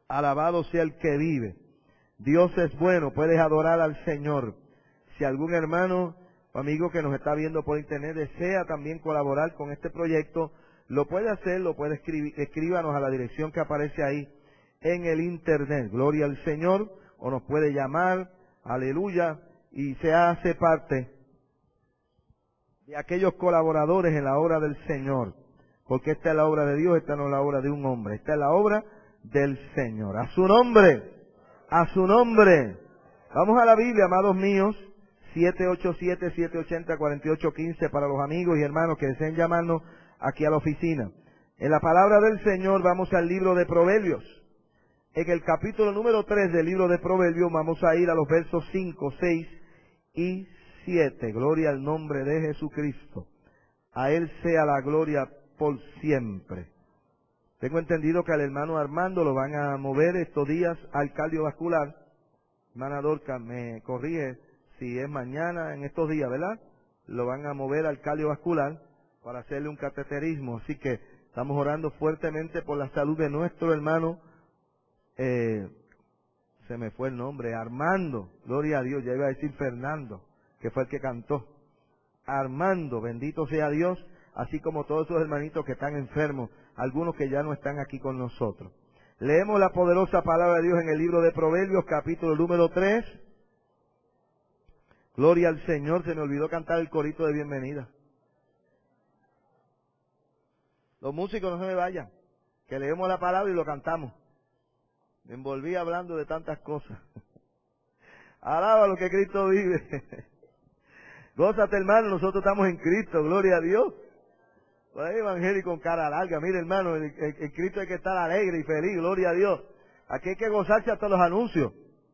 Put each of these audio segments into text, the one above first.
Alabado sea el que vive. Dios es bueno, puedes adorar al Señor. Si algún hermano o amigo que nos está viendo por internet desea también colaborar con este proyecto, lo puede hacer, lo puede escribir, escríbanos a la dirección que aparece ahí en el internet. Gloria al Señor, o nos puede llamar, aleluya, y se hace parte de aquellos colaboradores en la obra del Señor. Porque esta es la obra de Dios, esta no es la obra de un hombre, esta es la obra del Señor. A su nombre, a su nombre. Vamos a la Biblia, amados míos, 787-780-4815 para los amigos y hermanos que deseen llamarnos aquí a la oficina. En la palabra del Señor vamos al libro de Proverbios. En el capítulo número 3 del libro de Proverbios vamos a ir a los versos 5, 6 y 7. Gloria al nombre de Jesucristo. A Él sea la gloria por siempre. Tengo entendido que al hermano Armando lo van a mover estos días al cardiovascular. Hermana Dorca me corrige si es mañana, en estos días, ¿verdad? Lo van a mover al cardiovascular para hacerle un cateterismo. Así que estamos orando fuertemente por la salud de nuestro hermano, se me fue el nombre, Armando. Gloria a Dios, ya iba a decir Fernando, que fue el que cantó. Armando, bendito sea Dios, así como todos esos hermanitos que están enfermos, algunos que ya no están aquí con nosotros. Leemos la poderosa palabra de Dios en el libro de Proverbios, capítulo número 3. Gloria al Señor, se me olvidó cantar el corito de bienvenida. Los músicos no se me vayan, que leemos la palabra y lo cantamos. Me envolví hablando de tantas cosas. Alaba lo que Cristo vive. Gózate, hermano, nosotros estamos en Cristo, gloria a Dios. Por ahí evangélico con cara larga, mire hermano, el Cristo hay que estar alegre y feliz, gloria a Dios. Aquí hay que gozarse hasta los anuncios.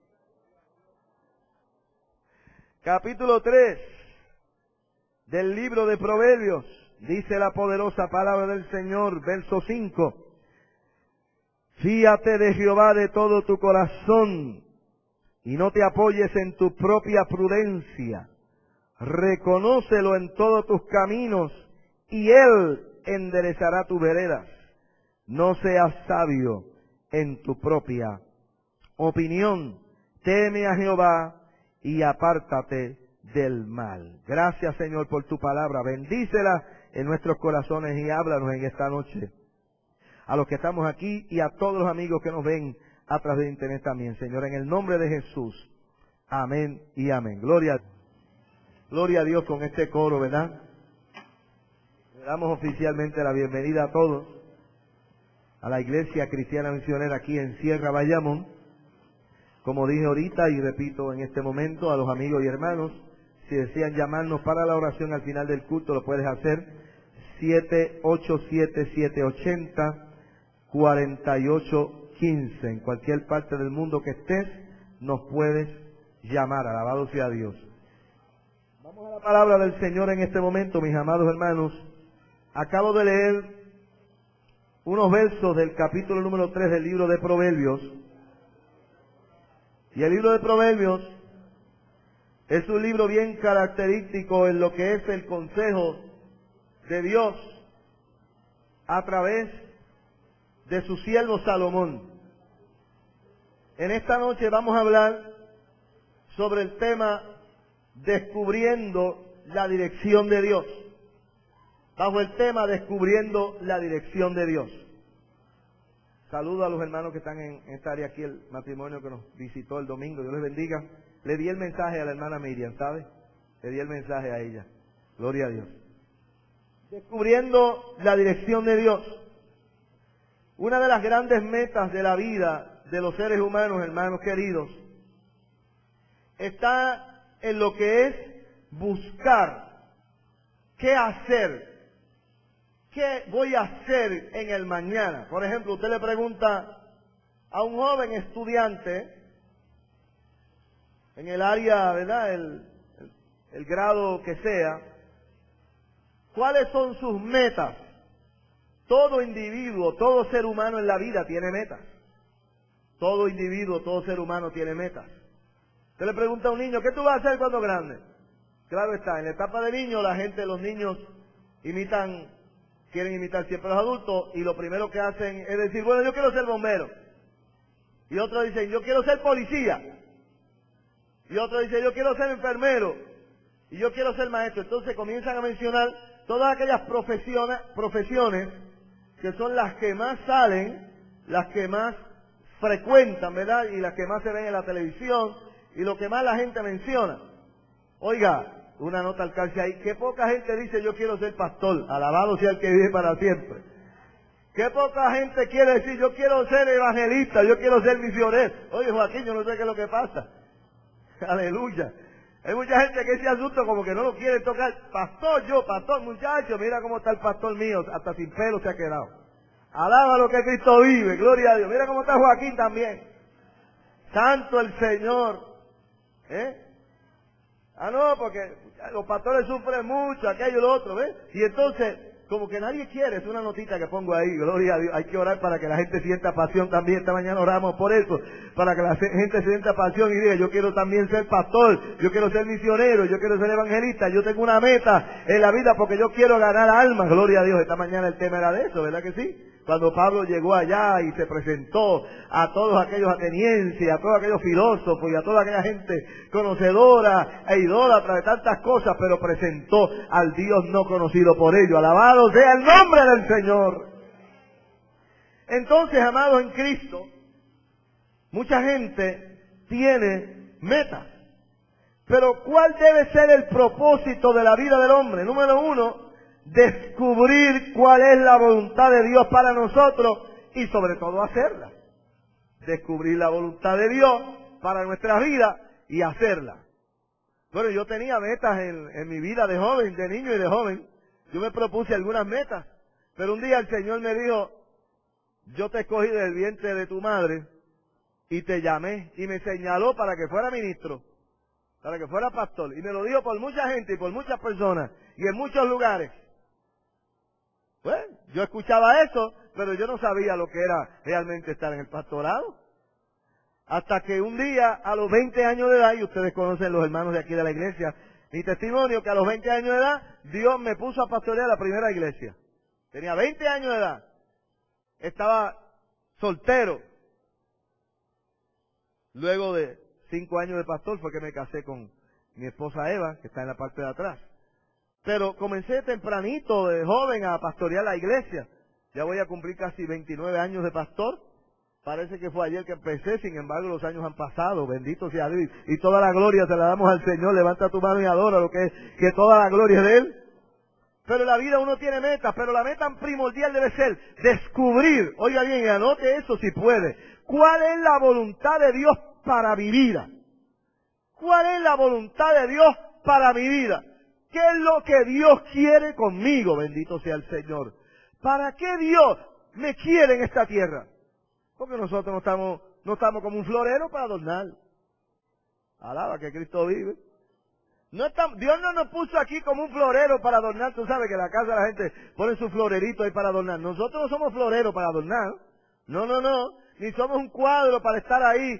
Capítulo 3 del libro de Proverbios, dice la poderosa palabra del Señor, verso 5. Fíate de Jehová de todo tu corazón y no te apoyes en tu propia prudencia. Reconócelo en todos tus caminos y Él enderezará tus veredas. No seas sabio en tu propia opinión. Teme a Jehová y apártate del mal. Gracias, Señor, por tu palabra. Bendícela en nuestros corazones y háblanos en esta noche. A los que estamos aquí y a todos los amigos que nos ven a través de internet también, Señor, en el nombre de Jesús. Amén y amén. Gloria a Dios con este coro, ¿verdad? Le damos oficialmente la bienvenida a todos a la Iglesia Cristiana Misionera aquí en Sierra Bayamón. Como dije ahorita y repito en este momento a los amigos y hermanos, si desean llamarnos para la oración al final del culto, lo puedes hacer. 787-780-4815. En cualquier parte del mundo que estés, nos puedes llamar. Alabado sea Dios. Vamos a la palabra del Señor en este momento, mis amados hermanos. Acabo de leer unos versos del capítulo número 3 del libro de Proverbios. Y el libro de Proverbios es un libro bien característico en lo que es el consejo de Dios a través de su siervo Salomón. En esta noche vamos a hablar sobre el tema descubriendo la dirección de Dios. Bajo el tema descubriendo la dirección de Dios. Saludo a los hermanos que están en esta área aquí, el matrimonio que nos visitó el domingo. Dios les bendiga. Le di el mensaje a la hermana Miriam, ¿sabe? Le di el mensaje a ella. Gloria a Dios. Descubriendo la dirección de Dios. Una de las grandes metas de la vida de los seres humanos, hermanos queridos, está en lo que es buscar qué hacer. ¿Qué voy a hacer en el mañana? Por ejemplo, usted le pregunta a un joven estudiante en el área, ¿verdad? El grado que sea, ¿cuáles son sus metas? Todo individuo, todo ser humano en la vida tiene metas. Todo individuo, todo ser humano tiene metas. Usted le pregunta a un niño, ¿qué tú vas a hacer cuando grande? Claro está, en la etapa de niño, los niños quieren imitar siempre a los adultos y lo primero que hacen es decir, bueno, yo quiero ser bombero. Y otros dicen, yo quiero ser policía. Y otros dicen, yo quiero ser enfermero. Y yo quiero ser maestro. Entonces comienzan a mencionar todas aquellas profesiones que son las que más salen, las que más frecuentan, ¿verdad? Y las que más se ven en la televisión y lo que más la gente menciona. Oiga, una nota al calce ahí. Qué poca gente dice yo quiero ser pastor. Alabado sea el que vive para siempre. Qué poca gente quiere decir yo quiero ser evangelista, yo quiero ser misionero. Oye, Joaquín, yo no sé qué es lo que pasa. Aleluya. Hay mucha gente que se asusta como que no lo quiere tocar. Pastor, muchacho, mira cómo está el pastor mío, hasta sin pelo se ha quedado. Alaba lo que Cristo vive, gloria a Dios. Mira cómo está Joaquín también. Santo el Señor. No, porque los pastores sufren mucho, aquello y lo otro, ¿ves? Y entonces, como que nadie quiere, es una notita que pongo ahí, gloria a Dios, hay que orar para que la gente sienta pasión también, esta mañana oramos por eso, para que la gente sienta pasión y diga, yo quiero también ser pastor, yo quiero ser misionero, yo quiero ser evangelista, yo tengo una meta en la vida porque yo quiero ganar almas, gloria a Dios, esta mañana el tema era de eso, ¿verdad que sí? Cuando Pablo llegó allá y se presentó a todos aquellos atenienses, a todos aquellos filósofos y a toda aquella gente conocedora e idólatra de tantas cosas, pero presentó al Dios no conocido por ellos. Alabado sea el nombre del Señor. Entonces, amados en Cristo, mucha gente tiene metas. Pero ¿cuál debe ser el propósito de la vida del hombre? Número uno, descubrir cuál es la voluntad de Dios para nosotros y sobre todo hacerla. Descubrir la voluntad de Dios para nuestra vida y hacerla. Bueno, yo tenía metas en mi vida de joven, de niño y de joven. Yo me propuse algunas metas, pero un día el Señor me dijo, yo te escogí del vientre de tu madre y te llamé y me señaló para que fuera ministro, para que fuera pastor. Y me lo dijo por mucha gente y por muchas personas y en muchos lugares. Pues, yo escuchaba eso, pero yo no sabía lo que era realmente estar en el pastorado. Hasta que un día, a los 20 años de edad, y ustedes conocen los hermanos de aquí de la iglesia, mi testimonio, que a los 20 años de edad, Dios me puso a pastorear la primera iglesia. Tenía 20 años de edad. Estaba soltero. Luego de 5 años de pastor fue que me casé con mi esposa Eva, que está en la parte de atrás. Pero comencé tempranito, de joven, a pastorear la iglesia. Ya voy a cumplir casi 29 años de pastor. Parece que fue ayer que empecé, sin embargo los años han pasado, bendito sea Dios. Y toda la gloria se la damos al Señor, levanta tu mano y adora lo que toda la gloria es de Él. Pero en la vida uno tiene metas, pero la meta primordial debe ser descubrir, oiga bien, y anote eso si puede, cuál es la voluntad de Dios para mi vida. ¿Cuál es la voluntad de Dios para mi vida? ¿Qué es lo que Dios quiere conmigo? Bendito sea el Señor. ¿Para qué Dios me quiere en esta tierra? Porque nosotros no estamos como un florero para adornar. Alaba que Cristo vive. Dios no nos puso aquí como un florero para adornar. Tú sabes que en la casa la gente pone su florerito ahí para adornar. Nosotros no somos floreros para adornar. No. Ni somos un cuadro para estar ahí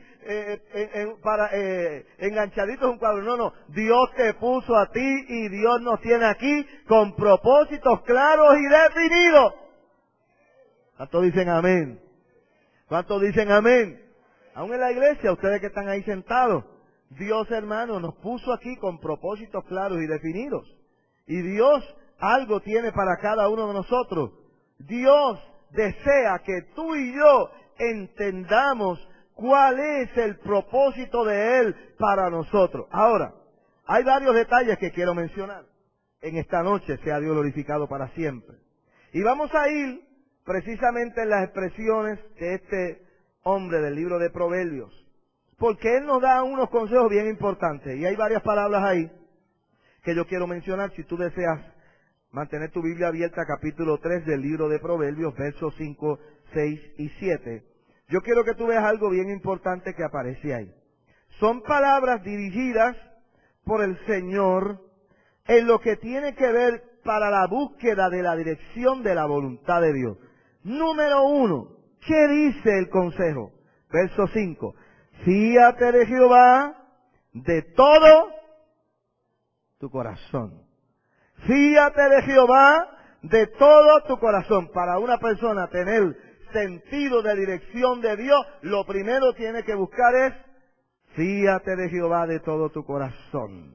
enganchaditos en un cuadro. No. Dios te puso a ti y Dios nos tiene aquí con propósitos claros y definidos. ¿Cuántos dicen amén? ¿Cuántos dicen amén? Aún en la iglesia, ustedes que están ahí sentados, Dios, hermano, nos puso aquí con propósitos claros y definidos. Y Dios algo tiene para cada uno de nosotros. Dios desea que tú y yo entendamos cuál es el propósito de Él para nosotros. Ahora, hay varios detalles que quiero mencionar. En esta noche sea Dios glorificado para siempre. Y vamos a ir precisamente en las expresiones de este hombre del libro de Proverbios. Porque él nos da unos consejos bien importantes. Y hay varias palabras ahí que yo quiero mencionar. Si tú deseas mantener tu Biblia abierta, capítulo 3 del libro de Proverbios, versos 5, 6 y 7. Yo quiero que tú veas algo bien importante que aparece ahí. Son palabras dirigidas por el Señor en lo que tiene que ver para la búsqueda de la dirección de la voluntad de Dios. Número 1, ¿qué dice el consejo? Verso 5. Fíate de Jehová de todo tu corazón. Fíate de Jehová de todo tu corazón. Para una persona tener sentido de dirección de Dios, lo primero que tiene que buscar es, fíate de Jehová de todo tu corazón.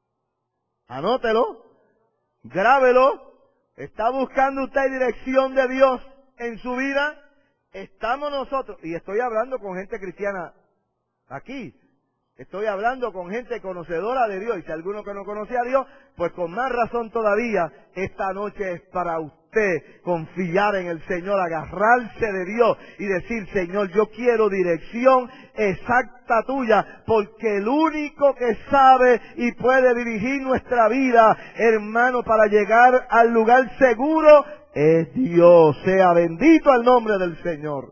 Anótelo, grábelo. ¿Está buscando usted dirección de Dios en su vida? Estamos nosotros, y estoy hablando con gente cristiana aquí, estoy hablando con gente conocedora de Dios, y si alguno que no conoce a Dios, pues con más razón todavía, esta noche es para usted confiar en el Señor, agarrarse de Dios y decir, Señor, yo quiero dirección exacta tuya, porque el único que sabe y puede dirigir nuestra vida, hermano, para llegar al lugar seguro, es Dios. Sea bendito el nombre del Señor.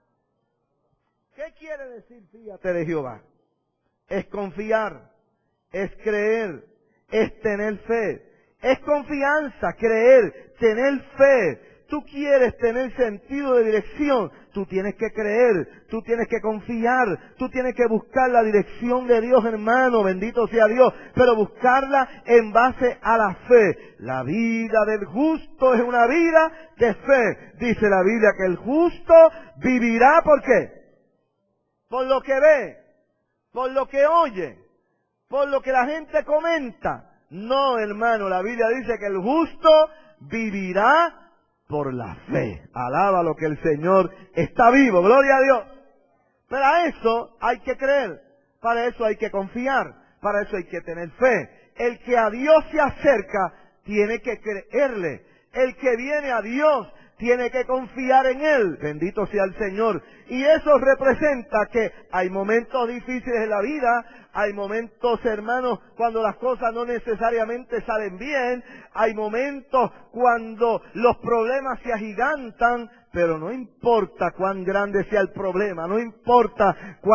¿Qué quiere decir fíate de Jehová? Es confiar, es creer, es tener fe. Es confianza, creer, tener fe. Tú quieres tener sentido de dirección, tú tienes que creer, tú tienes que confiar, tú tienes que buscar la dirección de Dios, hermano, bendito sea Dios, pero buscarla en base a la fe. La vida del justo es una vida de fe. Dice la Biblia que el justo vivirá, ¿por qué? Por lo que ve, por lo que oye, por lo que la gente comenta. No, hermano, la Biblia dice que el justo vivirá por la fe. Alaba lo que el Señor está vivo, gloria a Dios. Para eso hay que creer, para eso hay que confiar, para eso hay que tener fe. El que a Dios se acerca tiene que creerle. El que viene a Dios tiene que confiar en Él. Bendito sea el Señor. Y eso representa que hay momentos difíciles en la vida, hay momentos, hermanos, cuando las cosas no necesariamente salen bien, hay momentos cuando los problemas se agigantan, pero no importa cuán grande sea el problema, no importa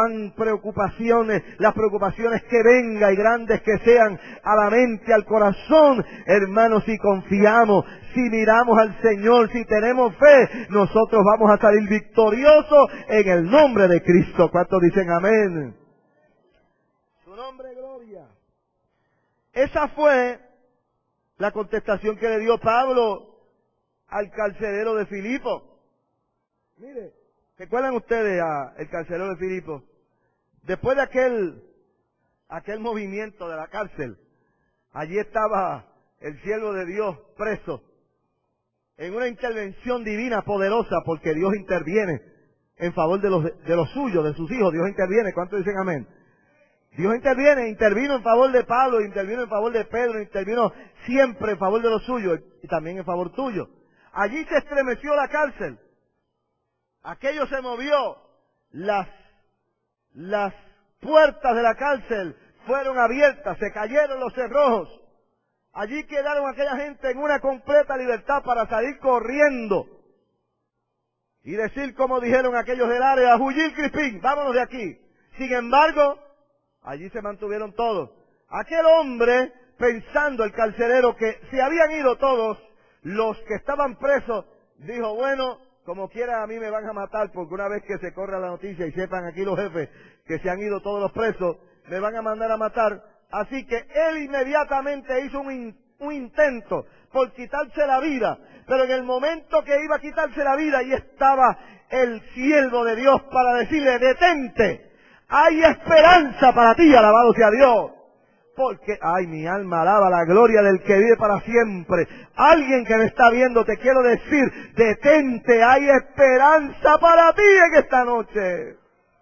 las preocupaciones que vengan y grandes que sean a la mente, al corazón, hermanos, si confiamos, si miramos al Señor, si tenemos fe, nosotros vamos a salir victoriosos en el nombre de Cristo. ¿Cuántos dicen amén? Su nombre, gloria. Esa fue la contestación que le dio Pablo al carcelero de Filipo. Mire, ¿recuerdan ustedes al carcelero de Filipo? Después de aquel movimiento de la cárcel, allí estaba el siervo de Dios preso, en una intervención divina poderosa, porque Dios interviene en favor de los suyos, de sus hijos. Dios interviene. ¿Cuántos dicen amén? Dios intervino en favor de Pablo, intervino en favor de Pedro, intervino siempre en favor de los suyos y también en favor tuyo. Allí se estremeció la cárcel. Aquello se movió. Las puertas de la cárcel fueron abiertas, se cayeron los cerrojos. Allí quedaron aquella gente en una completa libertad para salir corriendo y decir, como dijeron aquellos del área, Huyil Crispín, vámonos de aquí. Sin embargo, allí se mantuvieron todos. Aquel hombre, pensando el carcelero que se habían ido todos los que estaban presos, dijo, bueno, como quiera a mí me van a matar, porque una vez que se corra la noticia y sepan aquí los jefes que se han ido todos los presos, me van a mandar a matar. Así que él inmediatamente hizo un intento por quitarse la vida, pero en el momento que iba a quitarse la vida, ahí estaba el siervo de Dios para decirle, detente, hay esperanza para ti, alabado sea Dios. Porque, ay, mi alma alaba la gloria del que vive para siempre. Alguien que me está viendo, te quiero decir, detente, hay esperanza para ti en esta noche.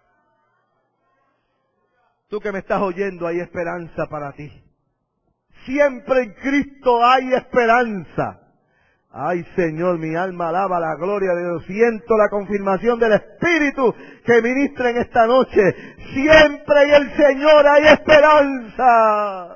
Tú que me estás oyendo, hay esperanza para ti. Siempre en Cristo hay esperanza. Ay, Señor, mi alma alaba la gloria de Dios. Siento la confirmación del Espíritu que ministra en esta noche. Siempre en el Señor hay esperanza.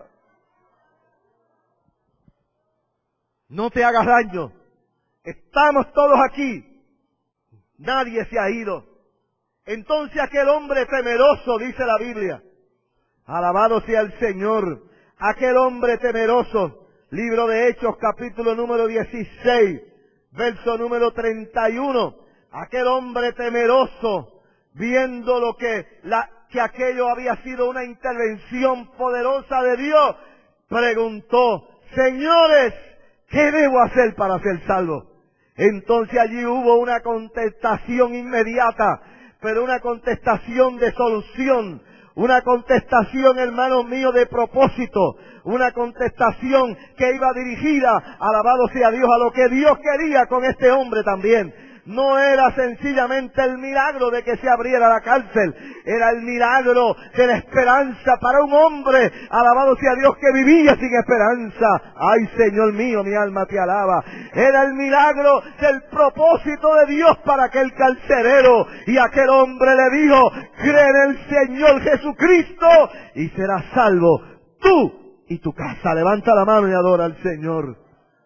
No te hagas daño. Estamos todos aquí. Nadie se ha ido. Entonces aquel hombre temeroso, dice la Biblia. Alabado sea el Señor. Aquel hombre temeroso. Libro de Hechos, capítulo número 16, verso número 31. Aquel hombre temeroso, viendo que aquello había sido una intervención poderosa de Dios, preguntó, señores, ¿qué debo hacer para ser salvo? Entonces allí hubo una contestación inmediata, pero una contestación de solución, una contestación, hermanos míos, de propósito, una contestación que iba dirigida, alabado sea Dios, a lo que Dios quería con este hombre también. No era sencillamente el milagro de que se abriera la cárcel, era el milagro de la esperanza para un hombre, alabado sea Dios, que vivía sin esperanza. Ay, Señor mío, mi alma te alaba. Era el milagro del propósito de Dios para aquel carcelero, y aquel hombre le dijo: cree en el Señor Jesucristo y serás salvo, tú y tu casa. Levanta la mano y adora al Señor.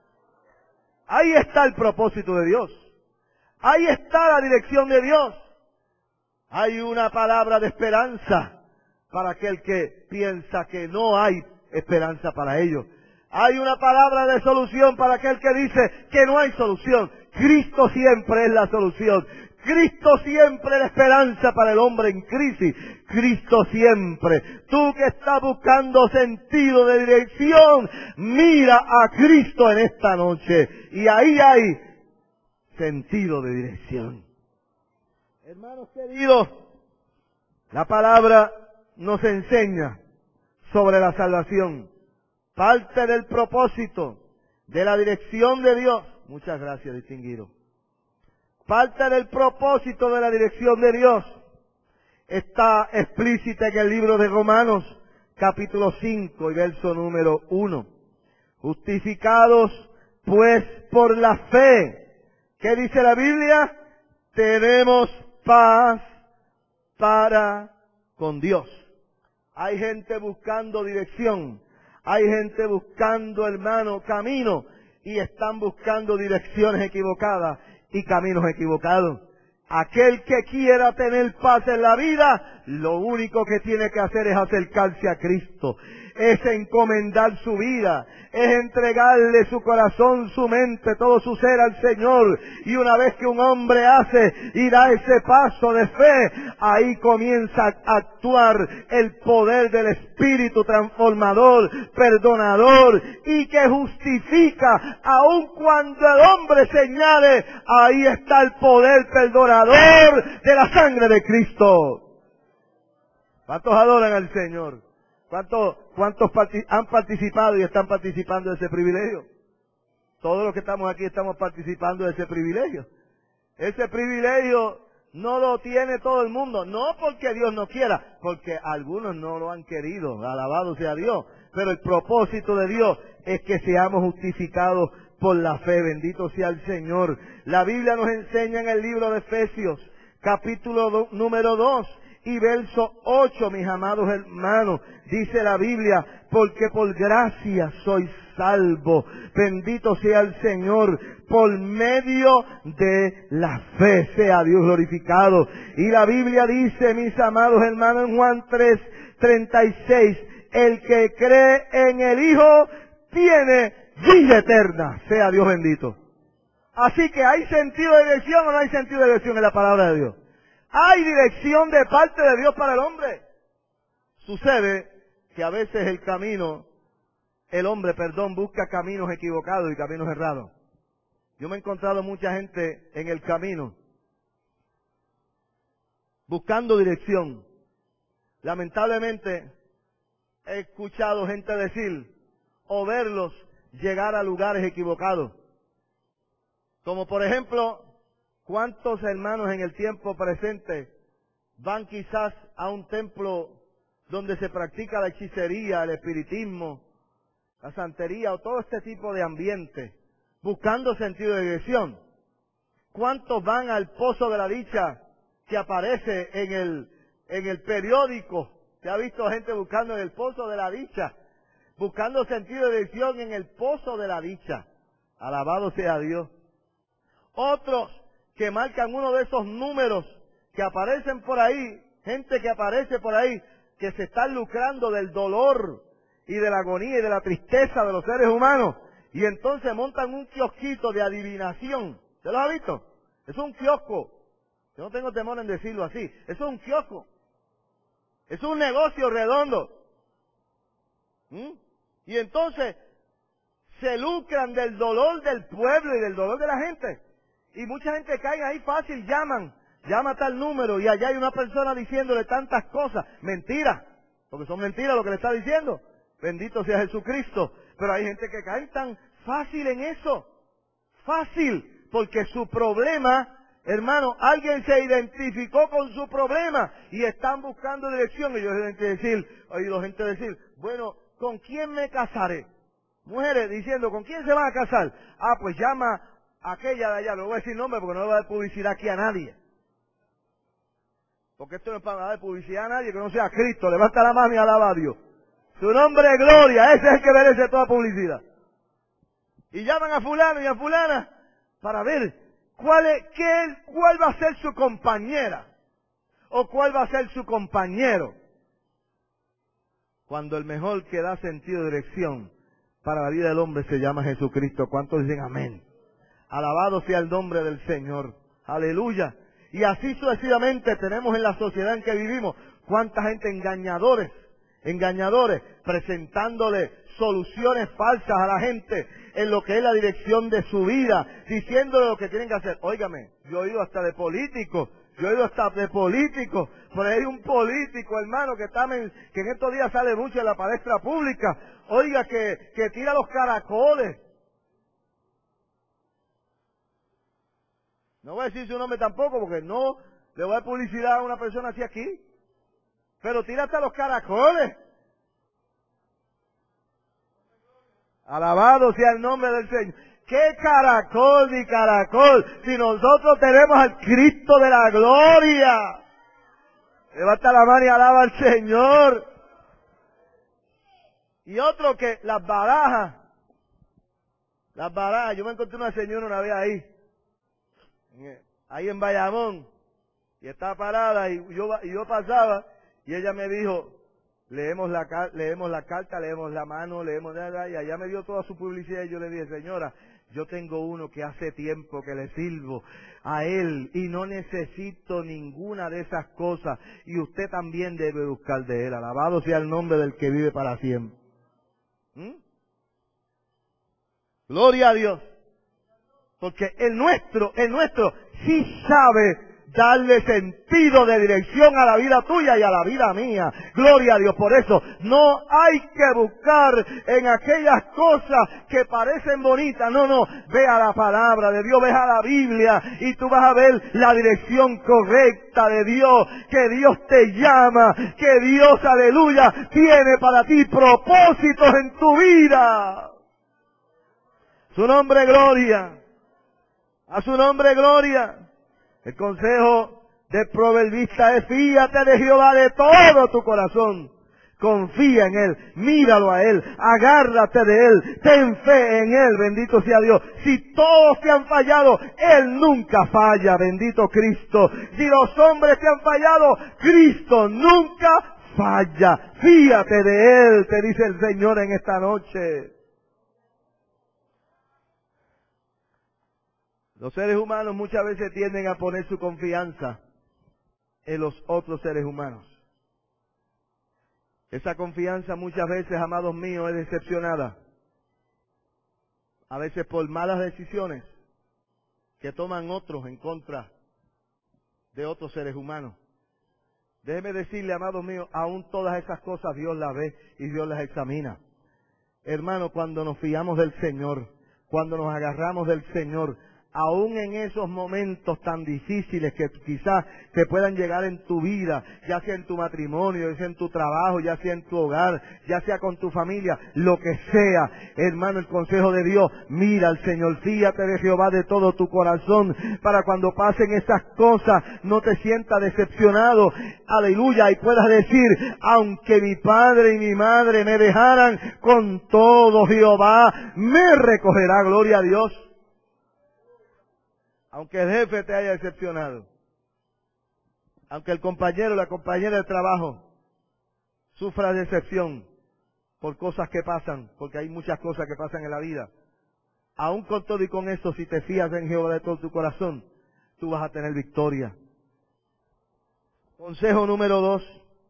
Ahí está el propósito de Dios. Ahí está la dirección de Dios. Hay una palabra de esperanza para aquel que piensa que no hay esperanza para ellos. Hay una palabra de solución para aquel que dice que no hay solución. Cristo siempre es la solución. Cristo siempre es la esperanza para el hombre en crisis. Cristo siempre. Tú que estás buscando sentido de dirección, mira a Cristo en esta noche. Y ahí hay sentido de dirección. Hermanos queridos, la palabra nos enseña sobre la salvación. Parte del propósito de la dirección de Dios. Muchas gracias, distinguido. Parte del propósito de la dirección de Dios está explícita en el libro de Romanos, capítulo 5 y verso número 1. Justificados pues por la fe. ¿Qué dice la Biblia? Tenemos paz para con Dios. Hay gente buscando dirección. Hay gente buscando, hermano, camino. Y están buscando direcciones equivocadas y caminos equivocados. Aquel que quiera tener paz en la vida, lo único que tiene que hacer es acercarse a Cristo. Es encomendar su vida, es entregarle su corazón, su mente, todo su ser al Señor. Y una vez que un hombre hace y da ese paso de fe, ahí comienza a actuar el poder del Espíritu transformador, perdonador y que justifica. Aun cuando el hombre señale, ahí está el poder perdonador de la sangre de Cristo. ¿Cuántos adoran al Señor? ¿Cuántos han participado y están participando de ese privilegio? Todos los que estamos aquí estamos participando de ese privilegio. Ese privilegio no lo tiene todo el mundo, no porque Dios no quiera, porque algunos no lo han querido, alabado sea Dios. Pero el propósito de Dios es que seamos justificados por la fe, bendito sea el Señor. La Biblia nos enseña en el libro de Efesios, capítulo número 2, y verso 8, mis amados hermanos, dice la Biblia: porque por gracia sois salvos, bendito sea el Señor, por medio de la fe, sea Dios glorificado. Y la Biblia dice, mis amados hermanos, en Juan 3:36, el que cree en el Hijo tiene vida eterna, sea Dios bendito. Así que ¿hay sentido de dirección o no hay sentido de dirección en la palabra de Dios? Hay dirección de parte de Dios para el hombre. Sucede que a veces el hombre, busca caminos equivocados y caminos errados. Yo me he encontrado mucha gente en el camino buscando dirección. Lamentablemente he escuchado gente decir o verlos llegar a lugares equivocados. Como por ejemplo, ¿cuántos hermanos en el tiempo presente van quizás a un templo donde se practica la hechicería, el espiritismo, la santería o todo este tipo de ambiente, buscando sentido de dirección? ¿Cuántos van al pozo de la dicha que aparece en el periódico? Se ha visto gente buscando en el pozo de la dicha, buscando sentido de dirección en el pozo de la dicha. Alabado sea Dios. Otros que marcan uno de esos números que aparecen por ahí, gente que aparece por ahí, que se están lucrando del dolor y de la agonía y de la tristeza de los seres humanos, y entonces montan un kiosquito de adivinación. ¿Se lo ha visto? Es un kiosco. Yo no tengo temor en decirlo así. Eso es un kiosco. Es un negocio redondo. Y entonces se lucran del dolor del pueblo y del dolor de la gente. Y mucha gente cae ahí fácil, llama a tal número y allá hay una persona diciéndole tantas cosas. Mentira, porque son mentiras lo que le está diciendo. Bendito sea Jesucristo. Pero hay gente que cae tan fácil en eso. Fácil, porque su problema, hermano, alguien se identificó con su problema y están buscando dirección. Y yo he oído gente decir, bueno, ¿con quién me casaré? Mujeres diciendo, ¿con quién se van a casar? Ah, pues llama a aquella de allá. No voy a decir nombre porque no le voy a dar publicidad aquí a nadie. Porque esto no es para dar publicidad a nadie que no sea Cristo. Levanta la mano y alaba a Dios. Su nombre es gloria. Ese es el que merece toda publicidad. Y llaman a fulano y a fulana para ver cuál va a ser su compañera. O cuál va a ser su compañero. Cuando el mejor que da sentido de dirección para la vida del hombre se llama Jesucristo. ¿Cuántos dicen amén? Alabado sea el nombre del Señor. Aleluya. Y así sucesivamente tenemos en la sociedad en que vivimos cuánta gente engañadores, presentándole soluciones falsas a la gente en lo que es la dirección de su vida, diciéndole lo que tienen que hacer. Óigame, yo he oído hasta de políticos, por ahí hay un político, hermano, que en estos días sale mucho en la palestra pública, oiga, que tira los caracoles. No voy a decir su nombre tampoco, porque no le voy a dar publicidad a una persona así aquí. Pero tira hasta los caracoles. Alabado sea el nombre del Señor. ¿Qué caracol ni caracol? Si nosotros tenemos al Cristo de la gloria. Levanta la mano y alaba al Señor. Y otro que las barajas. Yo me encontré una señora una vez ahí en Bayamón. Y estaba parada y yo pasaba y ella me dijo, leemos la carta, leemos la mano, leemos nada, y allá me dio toda su publicidad y yo le dije, señora, yo tengo uno que hace tiempo que le sirvo a él y no necesito ninguna de esas cosas y usted también debe buscar de él. Alabado sea el nombre del que vive para siempre. Gloria a Dios. Porque el nuestro sí sabe darle sentido de dirección a la vida tuya y a la vida mía. Gloria a Dios. Por eso no hay que buscar en aquellas cosas que parecen bonitas. No. Ve a la palabra de Dios, ve a la Biblia y tú vas a ver la dirección correcta de Dios. Que Dios te llama, que Dios, aleluya, tiene para ti propósitos en tu vida. Su nombre, gloria. A su nombre, gloria. El consejo del proverbista es: fíate de Jehová de todo tu corazón. Confía en Él, míralo a Él, agárrate de Él, ten fe en Él, bendito sea Dios. Si todos te han fallado, Él nunca falla, bendito Cristo. Si los hombres te han fallado, Cristo nunca falla. Fíate de Él, te dice el Señor en esta noche. Los seres humanos muchas veces tienden a poner su confianza en los otros seres humanos. Esa confianza muchas veces, amados míos, es decepcionada. A veces por malas decisiones que toman otros en contra de otros seres humanos. Déjeme decirle, amados míos, aún todas esas cosas Dios las ve y Dios las examina. Hermano, cuando nos fiamos del Señor, cuando nos agarramos del Señor, aún en esos momentos tan difíciles que quizás te puedan llegar en tu vida, ya sea en tu matrimonio, ya sea en tu trabajo, ya sea en tu hogar, ya sea con tu familia, lo que sea, hermano, el consejo de Dios, mira al Señor, fíate de Jehová de todo tu corazón, para cuando pasen esas cosas, no te sientas decepcionado, aleluya, y puedas decir, aunque mi padre y mi madre me dejaran, con todo Jehová me recogerá, gloria a Dios. Aunque el jefe te haya decepcionado, aunque el compañero o la compañera de trabajo sufra decepción por cosas que pasan, porque hay muchas cosas que pasan en la vida, aún con todo y con eso, si te fías en Jehová de todo tu corazón, tú vas a tener victoria. Consejo número 2,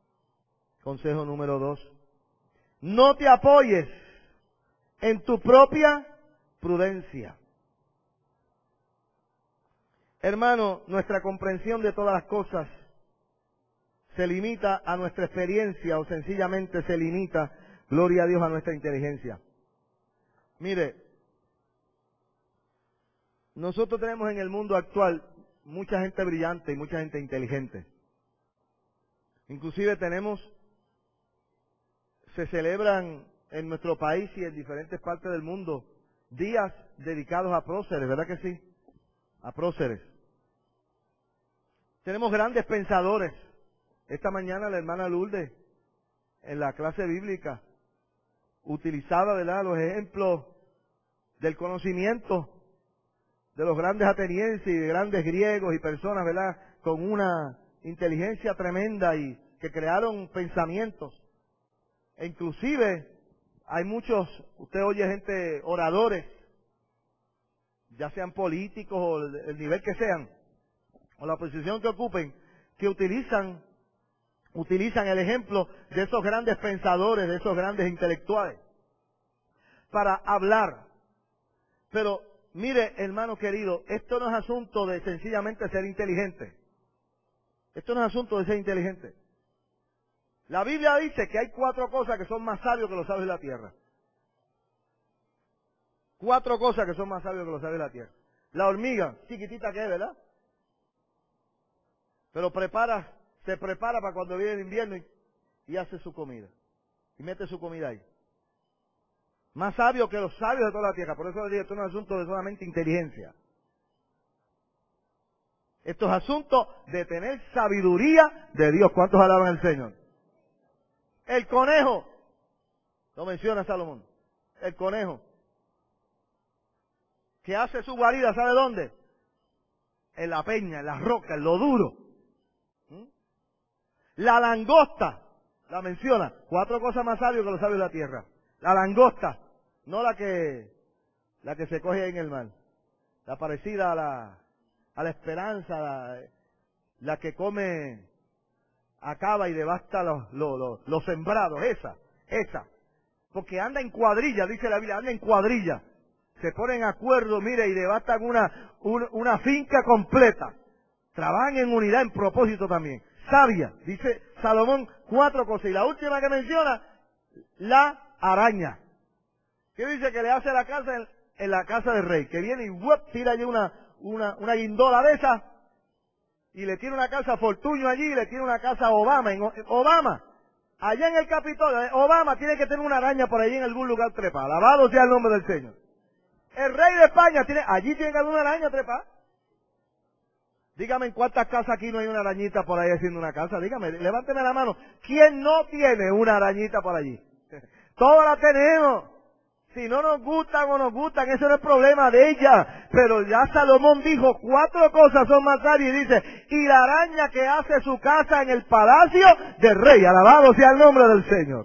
no te apoyes en tu propia prudencia. Hermano, nuestra comprensión de todas las cosas se limita a nuestra experiencia o sencillamente se limita, gloria a Dios, a nuestra inteligencia. Mire, nosotros tenemos en el mundo actual mucha gente brillante y mucha gente inteligente. Inclusive se celebran en nuestro país y en diferentes partes del mundo días dedicados a próceres, ¿verdad que sí? A próceres. Tenemos grandes pensadores. Esta mañana la hermana Lourdes, en la clase bíblica, utilizaba, ¿verdad?, los ejemplos del conocimiento de los grandes atenienses y de grandes griegos y personas, ¿verdad?, con una inteligencia tremenda y que crearon pensamientos. E inclusive hay muchos, usted oye gente, oradores, ya sean políticos o el nivel que sean, o la posición que ocupen, que utilizan el ejemplo de esos grandes pensadores, de esos grandes intelectuales, para hablar. Pero mire, hermano querido, esto no es asunto de sencillamente ser inteligente. Esto no es asunto de ser inteligente. La Biblia dice que hay 4 cosas que son más sabios que los sabios de la tierra. 4 cosas que son más sabios que los sabios de la tierra. La hormiga, chiquitita que es, ¿verdad? Pero se prepara para cuando viene el invierno y hace su comida. Y mete su comida ahí. Más sabio que los sabios de toda la tierra. Por eso les digo, esto no es asunto de solamente inteligencia. Esto es asunto de tener sabiduría de Dios. ¿Cuántos alaban al Señor? El conejo. Lo menciona Salomón. El conejo. Que hace su guarida, ¿sabe dónde? En la peña, en las rocas, en lo duro. La langosta. La menciona. 4 cosas más sabias que los sabios de la tierra. La langosta. No la que se coge ahí en el mar. La parecida a la esperanza, la que come, acaba y devasta los sembrados, esa. Porque anda en cuadrilla, dice la Biblia, anda en cuadrilla. Se ponen de acuerdo, mire, y devastan una finca completa. Trabajan en unidad, en propósito también. Sabia, dice Salomón, 4 cosas. Y la última que menciona, la araña. ¿Qué dice? Que le hace la casa en la casa del rey. Que viene y tira allí una guindola de esa y le tiene una casa a Fortuño allí y le tiene una casa a Obama. Obama, allá en el Capitolio, Obama tiene que tener una araña por allí en algún lugar trepada. Alabado sea el nombre del Señor. El rey de España allí tiene que haber una araña trepada. Dígame en cuántas casas aquí no hay una arañita por ahí haciendo una casa. Dígame, levánteme la mano. ¿Quién no tiene una arañita por allí? Todos la tenemos. Si no nos gustan o nos gustan, eso no es problema de ella. Pero ya Salomón dijo, 4 cosas son más sabias y dice, y la araña que hace su casa en el palacio del rey. Alabado sea el nombre del Señor.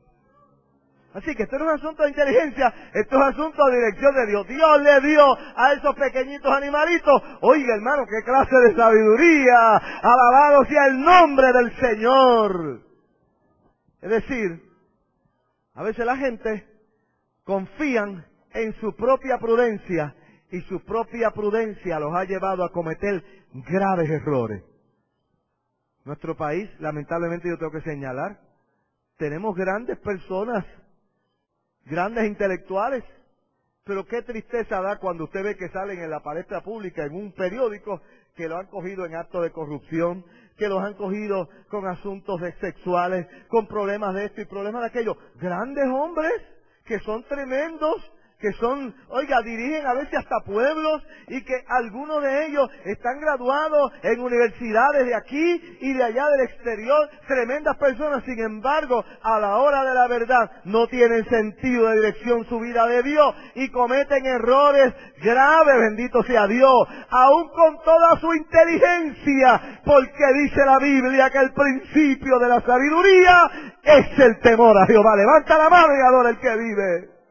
Así que esto no es asunto de inteligencia, esto es asunto de dirección de Dios. Dios le dio a esos pequeñitos animalitos, oiga hermano, qué clase de sabiduría. Alabado sea el nombre del Señor. Es decir, a veces la gente confían en su propia prudencia y su propia prudencia los ha llevado a cometer graves errores. Nuestro país, lamentablemente yo tengo que señalar, tenemos grandes personas, grandes intelectuales, pero qué tristeza da cuando usted ve que salen en la palestra pública, en un periódico, que lo han cogido en actos de corrupción, que los han cogido con asuntos sexuales, con problemas de esto y problemas de aquello. Grandes hombres que son tremendos, que son, oiga, dirigen a veces hasta pueblos y que algunos de ellos están graduados en universidades de aquí y de allá del exterior, tremendas personas, sin embargo, a la hora de la verdad no tienen sentido de dirección su vida de Dios y cometen errores graves, bendito sea Dios, aún con toda su inteligencia, porque dice la Biblia que el principio de la sabiduría es el temor a Jehová. Levanta la mano y adora el que vive.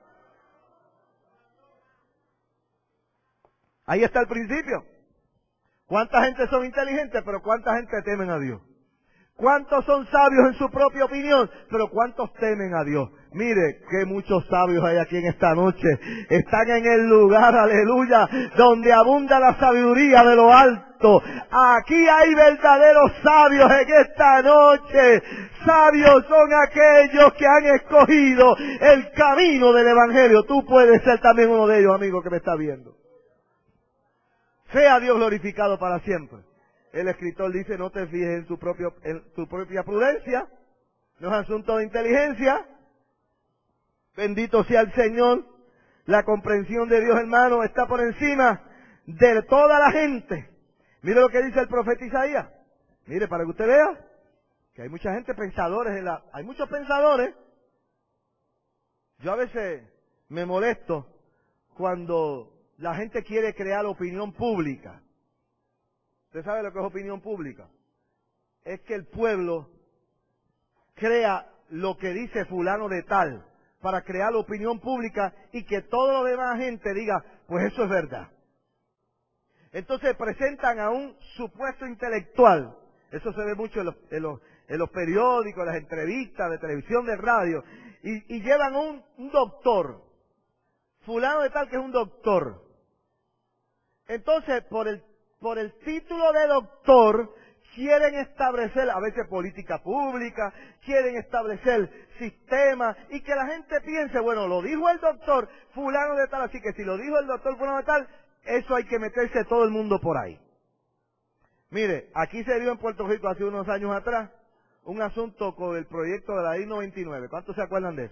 Ahí está el principio. ¿Cuánta gente son inteligentes, pero cuánta gente temen a Dios? ¿Cuántos son sabios en su propia opinión? Pero ¿cuántos temen a Dios? Mire, que muchos sabios hay aquí en esta noche. Están en el lugar, aleluya, donde abunda la sabiduría de lo alto. Aquí hay verdaderos sabios en esta noche. Sabios son aquellos que han escogido el camino del Evangelio. Tú puedes ser también uno de ellos, amigo, que me está viendo. Sea Dios glorificado para siempre. El escritor dice, no te fijes en tu propia prudencia, no es asunto de inteligencia. Bendito sea el Señor. La comprensión de Dios, hermano, está por encima de toda la gente. Mire lo que dice el profeta Isaías. Mire, para que usted vea que hay mucha gente pensadores hay muchos pensadores. Yo a veces me molesto cuando la gente quiere crear opinión pública. ¿Usted sabe lo que es opinión pública? Es que el pueblo crea lo que dice fulano de tal para crear la opinión pública y que toda la demás gente diga, pues eso es verdad. Entonces presentan a un supuesto intelectual. Eso se ve mucho en los periódicos, en las entrevistas de televisión, de radio. Y llevan un doctor. Fulano de tal que es un doctor. Entonces, por el título de doctor, quieren establecer, a veces política pública, quieren establecer sistemas, y que la gente piense, bueno, lo dijo el doctor fulano de tal, así que si lo dijo el doctor fulano de tal, eso hay que meterse todo el mundo por ahí. Mire, aquí se dio en Puerto Rico hace unos años atrás un asunto con el proyecto de la ley 99. ¿Cuántos se acuerdan de eso?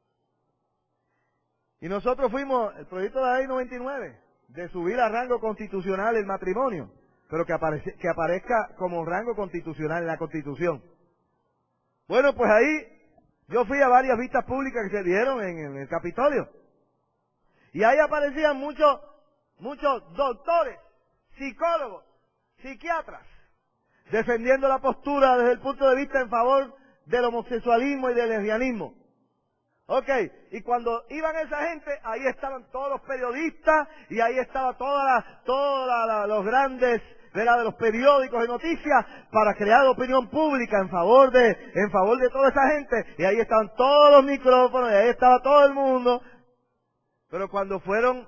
Y nosotros fuimos, el proyecto de la ley 99, de subir a rango constitucional el matrimonio, pero que aparezca como rango constitucional en la Constitución. Bueno, pues ahí yo fui a varias vistas públicas que se dieron en el Capitolio. Y ahí aparecían muchos doctores, psicólogos, psiquiatras, defendiendo la postura desde el punto de vista en favor del homosexualismo y del lesbianismo. Ok, y cuando iban esa gente, ahí estaban todos los periodistas, y ahí estaba los grandes, ¿verdad?, de los periódicos de noticias, para crear opinión pública en favor de toda esa gente, y ahí estaban todos los micrófonos, y ahí estaba todo el mundo. Pero cuando fueron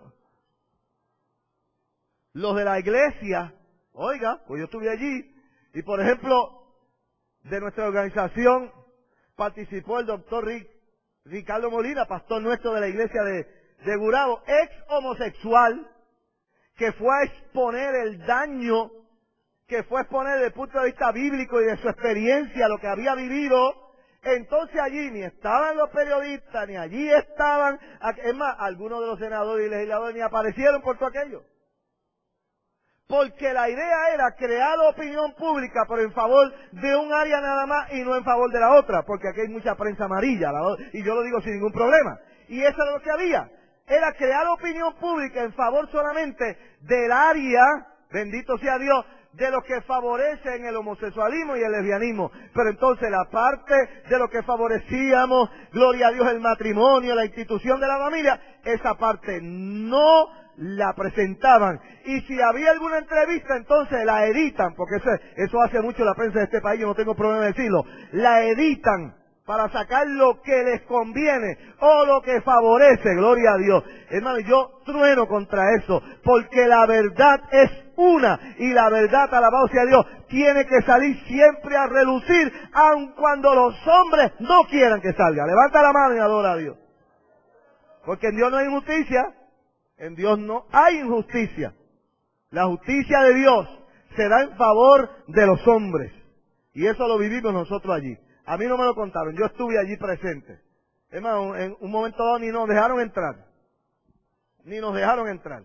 los de la iglesia, oiga, pues yo estuve allí, y por ejemplo, de nuestra organización participó el doctor Ricardo Molina, pastor nuestro de la iglesia de Gurabo, ex homosexual, que fue a exponer el daño, que fue a exponer desde el punto de vista bíblico y de su experiencia, lo que había vivido. Entonces allí ni estaban los periodistas, ni allí estaban, es más, algunos de los senadores y legisladores ni aparecieron por todo aquello. Porque la idea era crear opinión pública, pero en favor de un área nada más y no en favor de la otra, porque aquí hay mucha prensa amarilla, y yo lo digo sin ningún problema. Y eso era lo que había, era crear opinión pública en favor solamente del área, bendito sea Dios, de los que favorecen el homosexualismo y el lesbianismo. Pero entonces la parte de lo que favorecíamos, gloria a Dios, el matrimonio, la institución de la familia, esa parte no la presentaban. Y si había alguna entrevista, entonces la editan, porque eso hace mucho la prensa de este país, yo no tengo problema en decirlo. La editan para sacar lo que les conviene o lo que favorece, gloria a Dios. Hermano, yo trueno contra eso, porque la verdad es una, y la verdad, alabado sea Dios, tiene que salir siempre a relucir, aun cuando los hombres no quieran que salga. Levanta la mano y adora a Dios. Porque en Dios no hay injusticia. En Dios no hay injusticia. La justicia de Dios se da en favor de los hombres. Y eso lo vivimos nosotros allí. A mí no me lo contaron, yo estuve allí presente. Es más, en un momento dado ni nos dejaron entrar. Ni nos dejaron entrar.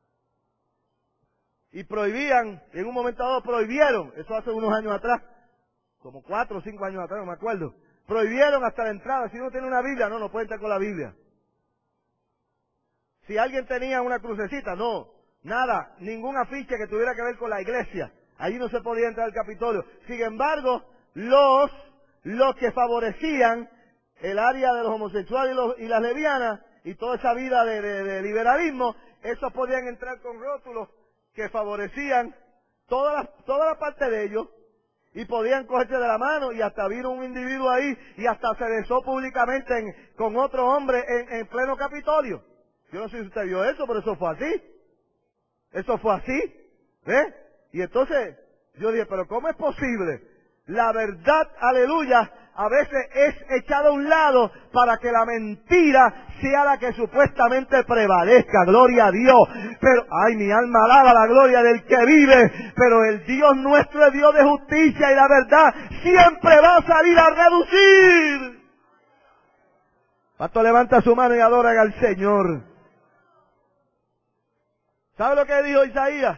Y prohibían, en un momento dado prohibieron, eso hace unos años atrás, como 4 o 5 años atrás, no me acuerdo. Prohibieron hasta la entrada, si uno tiene una Biblia, no puede entrar con la Biblia. Si alguien tenía una crucecita, no, nada, ningún afiche que tuviera que ver con la iglesia. Allí no se podía entrar al Capitolio. Sin embargo, los que favorecían el área de los homosexuales y las lesbianas y toda esa vida de liberalismo, esos podían entrar con rótulos que favorecían toda la parte de ellos. Y podían cogerse de la mano y hasta vino un individuo ahí y hasta se besó públicamente con otro hombre en pleno Capitolio. Yo no sé si usted vio eso, pero eso fue así. Eso fue así. ¿Ve? Y entonces yo dije, pero ¿cómo es posible? La verdad, aleluya, a veces es echada a un lado para que la mentira sea la que supuestamente prevalezca. Gloria a Dios. Pero, ay, mi alma alaba la gloria del que vive. Pero el Dios nuestro es Dios de justicia y la verdad siempre va a salir a reducir. Pastor, levanta su mano y adora al Señor. ¿Sabe lo que dijo Isaías?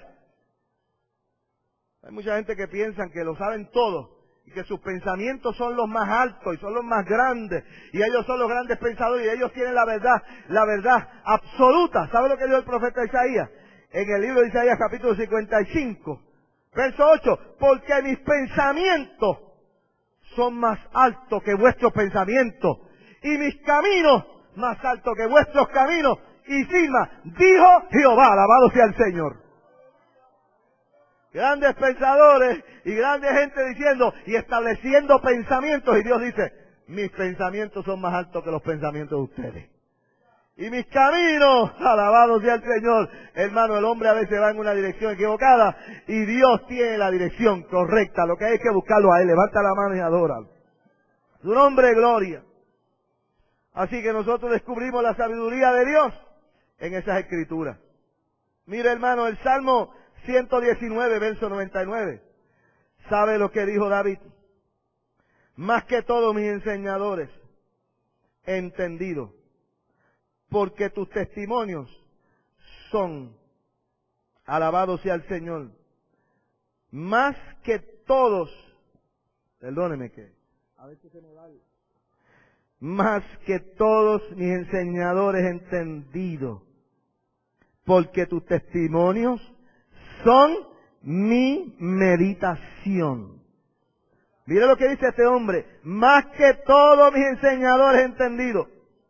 Hay mucha gente que piensa que lo saben todo y que sus pensamientos son los más altos y son los más grandes y ellos son los grandes pensadores y ellos tienen la verdad absoluta. ¿Sabe lo que dijo el profeta Isaías? En el libro de Isaías capítulo 55, verso 8, porque mis pensamientos son más altos que vuestros pensamientos y mis caminos más altos que vuestros caminos. Y Sima, dijo Jehová, alabado sea el Señor. Grandes pensadores y grande gente diciendo y estableciendo pensamientos y Dios dice, mis pensamientos son más altos que los pensamientos de ustedes. Y mis caminos, alabado sea el Señor. Hermano, el hombre a veces va en una dirección equivocada y Dios tiene la dirección correcta. Lo que hay que buscarlo a Él. Levanta la mano y adóralo. Su nombre es gloria. Así que nosotros descubrimos la sabiduría de Dios en esas escrituras. Mire, hermano, el Salmo 119, verso 99. ¿Sabe lo que dijo David? Más que todos mis enseñadores he entendido, porque tus testimonios son, alabado sea el Señor, más que todos, perdóneme que, a ver si se me va. Más que todos mis enseñadores he entendido, porque tus testimonios son mi meditación. Mire lo que dice este hombre, más que todos mis enseñadores he entendido.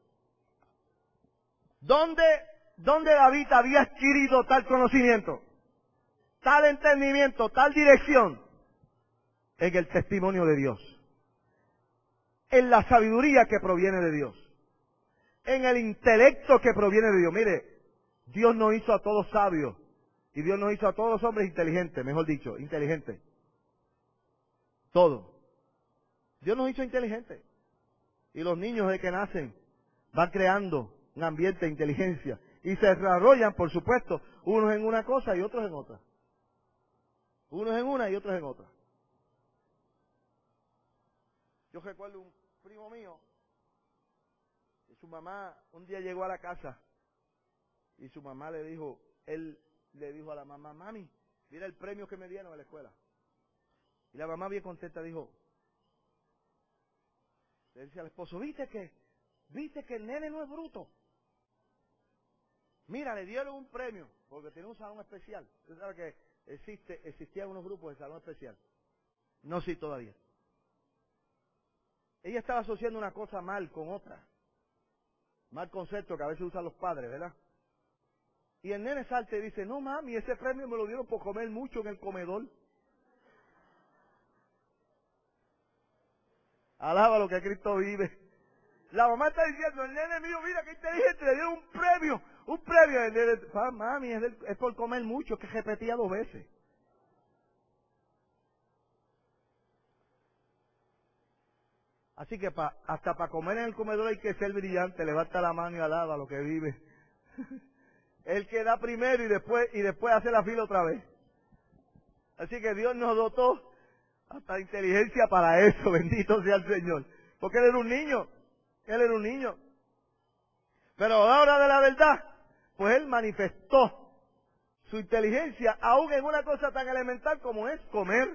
¿Dónde David había adquirido tal conocimiento, tal entendimiento, tal dirección? En el testimonio de Dios, en la sabiduría que proviene de Dios, en el intelecto que proviene de Dios. Mire, Dios no hizo a todos sabios y Dios no hizo a todos los hombres inteligentes, mejor dicho, inteligentes. Todo. Dios nos hizo inteligentes. Y los niños de que nacen van creando un ambiente de inteligencia y se desarrollan, por supuesto, unos en una cosa y otros en otra. Unos en una y otros en otra. Yo recuerdo un primo mío y su mamá un día llegó a la casa y su mamá él le dijo a la mamá, mami, mira el premio que me dieron en la escuela. Y la mamá bien contenta dijo, le decía al esposo, ¿viste que el nene no es bruto? Mira, le dieron un premio, porque tiene un salón especial. Usted sabe que existían unos grupos de salón especial. No, sí, todavía. Ella estaba asociando una cosa mal con otra. Mal concepto que a veces usan los padres, ¿verdad? Y el nene salta y dice, no mami, ese premio me lo dieron por comer mucho en el comedor. Alaba lo que Cristo vive. La mamá está diciendo, el nene mío, mira qué inteligente, le dieron un premio. El nene, mami, es por comer mucho, que repetía 2 veces. Así que hasta para comer en el comedor hay que ser brillante, levanta la mano y alaba lo que vive. El que da primero y después hace la fila otra vez. Así que Dios nos dotó hasta inteligencia para eso, bendito sea el Señor. Porque él era un niño. Pero a la hora de la verdad, pues él manifestó su inteligencia aún en una cosa tan elemental como es comer.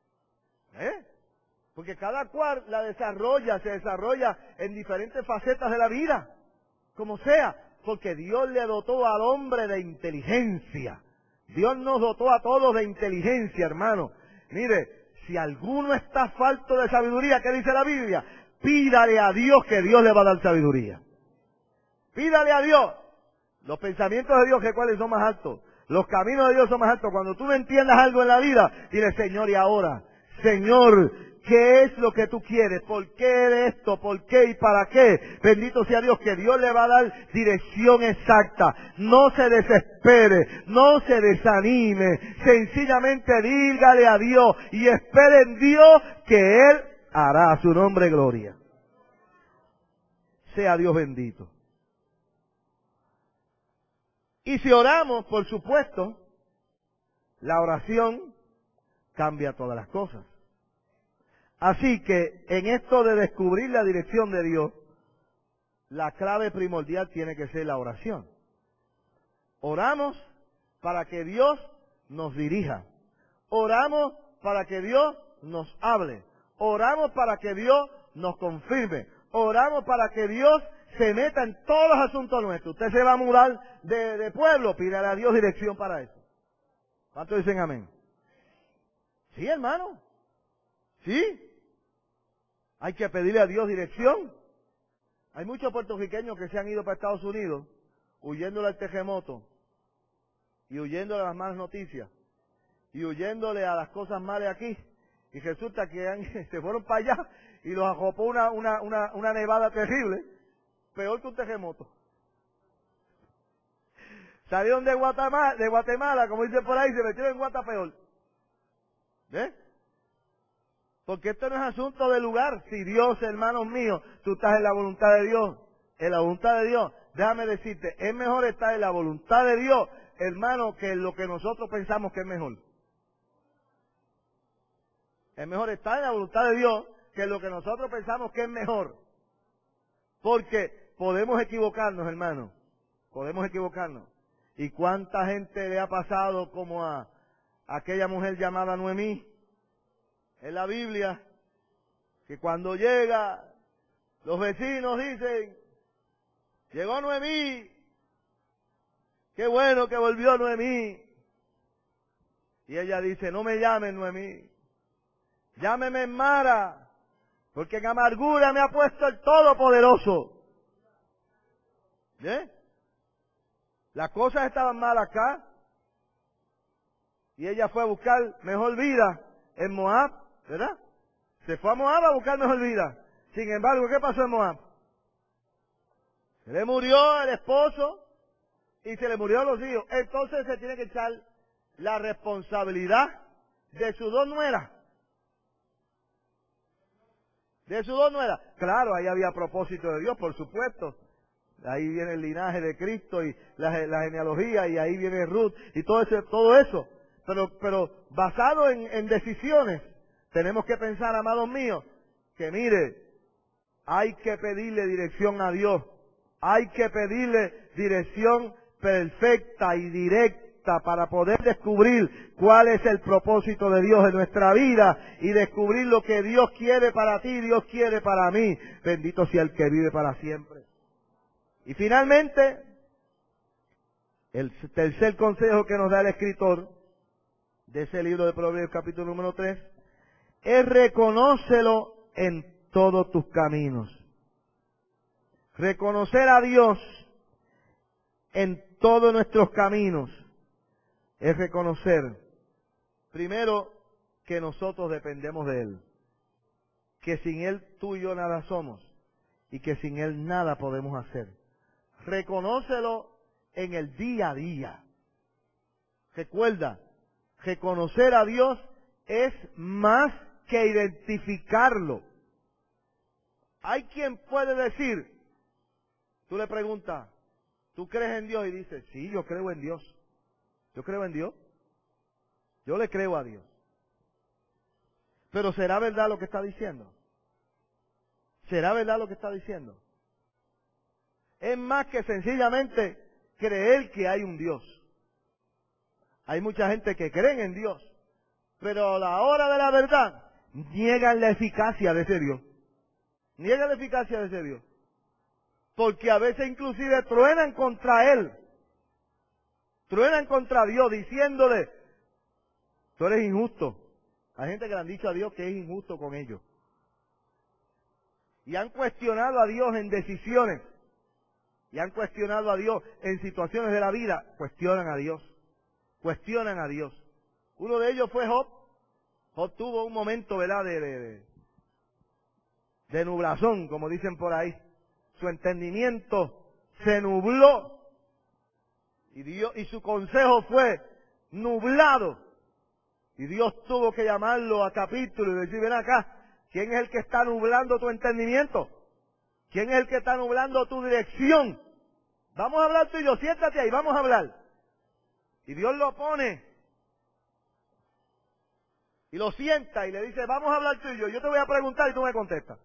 Porque cada cual se desarrolla en diferentes facetas de la vida, como sea, porque Dios le dotó al hombre de inteligencia. Dios nos dotó a todos de inteligencia, hermano. Mire, si alguno está falto de sabiduría, ¿qué dice la Biblia? Pídale a Dios que Dios le va a dar sabiduría. Pídale a Dios. Los pensamientos de Dios, ¿cuáles son más altos? Los caminos de Dios son más altos. Cuando tú no entiendas algo en la vida, dile, Señor, y ahora, Señor, ¿qué es lo que tú quieres? ¿Por qué esto? ¿Por qué y para qué? Bendito sea Dios, que Dios le va a dar dirección exacta. No se desespere, no se desanime. Sencillamente dígale a Dios y espere en Dios que Él hará a su nombre gloria. Sea Dios bendito. Y si oramos, por supuesto, la oración cambia todas las cosas. Así que en esto de descubrir la dirección de Dios, la clave primordial tiene que ser la oración. Oramos para que Dios nos dirija. Oramos para que Dios nos hable. Oramos para que Dios nos confirme. Oramos para que Dios se meta en todos los asuntos nuestros. Usted se va a mudar de pueblo, pídale a Dios dirección para eso. ¿Cuántos dicen amén? Sí, hermano. Sí. Hay que pedirle a Dios dirección. Hay muchos puertorriqueños que se han ido para Estados Unidos huyéndole al terremoto y huyéndole a las malas noticias y huyéndole a las cosas malas aquí. Y resulta que se fueron para allá y los arropó una nevada terrible, peor que un terremoto. Salieron de Guatemala, como dicen por ahí, se metieron en Guata peor. ¿Ves? Porque esto no es asunto de lugar. Si Dios, hermanos míos, tú estás en la voluntad de Dios, déjame decirte, es mejor estar en la voluntad de Dios, hermano, que en lo que nosotros pensamos que es mejor. Es mejor estar en la voluntad de Dios que en lo que nosotros pensamos que es mejor. Porque podemos equivocarnos, hermano. Podemos equivocarnos. ¿Y cuánta gente le ha pasado como a aquella mujer llamada Noemí? En la Biblia, que cuando llega, los vecinos dicen, llegó Noemí, qué bueno que volvió Noemí. Y ella dice, no me llamen Noemí, llámeme Mara, porque en amargura me ha puesto el Todopoderoso. ¿Eh? Las cosas estaban mal acá, y ella fue a buscar mejor vida en Moab, ¿verdad? Se fue a Moab a buscar mejor vida. Sin embargo, ¿qué pasó en Moab? Se le murió el esposo y se le murieron los hijos. Entonces se tiene que echar la responsabilidad de sus dos nueras. De sus dos nueras. Claro, ahí había propósito de Dios, por supuesto. Ahí viene el linaje de Cristo y la genealogía, y ahí viene Ruth y todo eso. Pero basado en decisiones, tenemos que pensar, amados míos, que mire, hay que pedirle dirección a Dios. Hay que pedirle dirección perfecta y directa para poder descubrir cuál es el propósito de Dios en nuestra vida y descubrir lo que Dios quiere para ti, Dios quiere para mí. Bendito sea el que vive para siempre. Y finalmente, el tercer consejo que nos da el escritor de ese libro de Proverbios, capítulo número 3, es reconócelo en todos tus caminos. Reconocer a Dios en todos nuestros caminos es reconocer, primero, que nosotros dependemos de Él, que sin Él tú y yo nada somos y que sin Él nada podemos hacer. Reconócelo en el día a día. Recuerda, reconocer a Dios es más que identificarlo. Hay quien puede decir, tú le preguntas, ¿tú crees en Dios? Y dice, sí, yo creo en Dios. Yo creo en Dios. Yo le creo a Dios. Pero ¿será verdad lo que está diciendo? ¿Será verdad lo que está diciendo? Es más que sencillamente creer que hay un Dios. Hay mucha gente que cree en Dios, pero a la hora de la verdad niegan la eficacia de ese Dios. Niegan la eficacia de ese Dios. Porque a veces inclusive truenan contra Él. Truenan contra Dios diciéndole, tú eres injusto. Hay gente que le han dicho a Dios que es injusto con ellos. Y han cuestionado a Dios en decisiones. Y han cuestionado a Dios en situaciones de la vida. Cuestionan a Dios. Cuestionan a Dios. Uno de ellos fue Job. Job tuvo un momento, ¿verdad?, de nublazón, como dicen por ahí. Su entendimiento se nubló y su consejo fue nublado. Y Dios tuvo que llamarlo a capítulo y decir, ven acá, ¿quién es el que está nublando tu entendimiento? ¿Quién es el que está nublando tu dirección? Vamos a hablar tú y yo, siéntate ahí, vamos a hablar. Y Dios lo pone y lo sienta y le dice, vamos a hablar tú y yo te voy a preguntar y tú me contestas.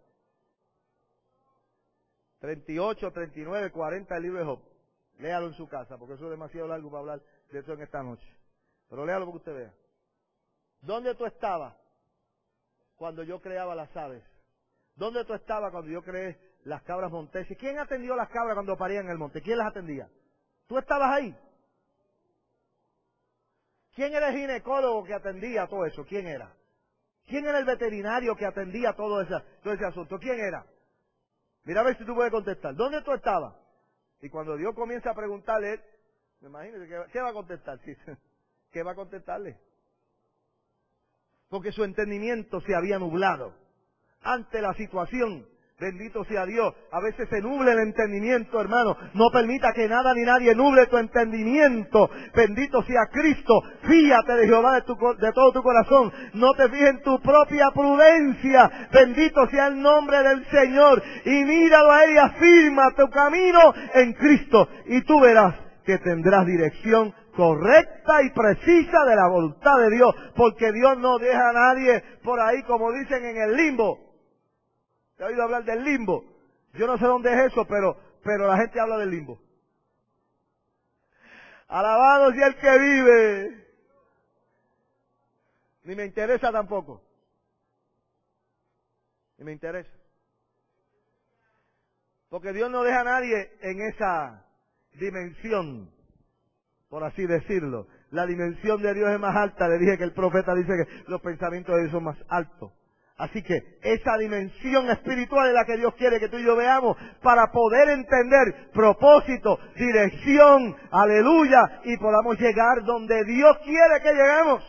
38, 39, 40 el libro de Job. Léalo en su casa, porque eso es demasiado largo para hablar de eso en esta noche. Pero léalo para que usted vea. ¿Dónde tú estabas cuando yo creaba las aves? ¿Dónde tú estabas cuando yo creé las cabras monteses? ¿Quién atendió las cabras cuando parían en el monte? ¿Quién las atendía? ¿Tú estabas ahí? ¿Quién era el ginecólogo que atendía todo eso? ¿Quién era? ¿Quién era el veterinario que atendía todo ese asunto? ¿Quién era? Mira a ver si tú puedes contestar. ¿Dónde tú estabas? Y cuando Dios comienza a preguntarle, me imagino, ¿qué va a contestar? ¿Qué va a contestarle? Porque su entendimiento se había nublado ante la situación. Bendito sea Dios. A veces se nubla el entendimiento, hermano. No permita que nada ni nadie nuble tu entendimiento. Bendito sea Cristo. Fíate de Jehová de todo tu corazón. No te fijes en tu propia prudencia. Bendito sea el nombre del Señor. Y míralo a Él y afirma tu camino en Cristo. Y tú verás que tendrás dirección correcta y precisa de la voluntad de Dios. Porque Dios no deja a nadie por ahí, como dicen, en el limbo. ¿Te has oído hablar del limbo? Yo no sé dónde es eso, pero la gente habla del limbo. Alabado sea el que vive. Ni me interesa tampoco. Ni me interesa. Porque Dios no deja a nadie en esa dimensión, por así decirlo. La dimensión de Dios es más alta. Le dije que el profeta dice que los pensamientos de Dios son más altos. Así que esa dimensión espiritual es la que Dios quiere que tú y yo veamos para poder entender propósito, dirección, aleluya, y podamos llegar donde Dios quiere que lleguemos.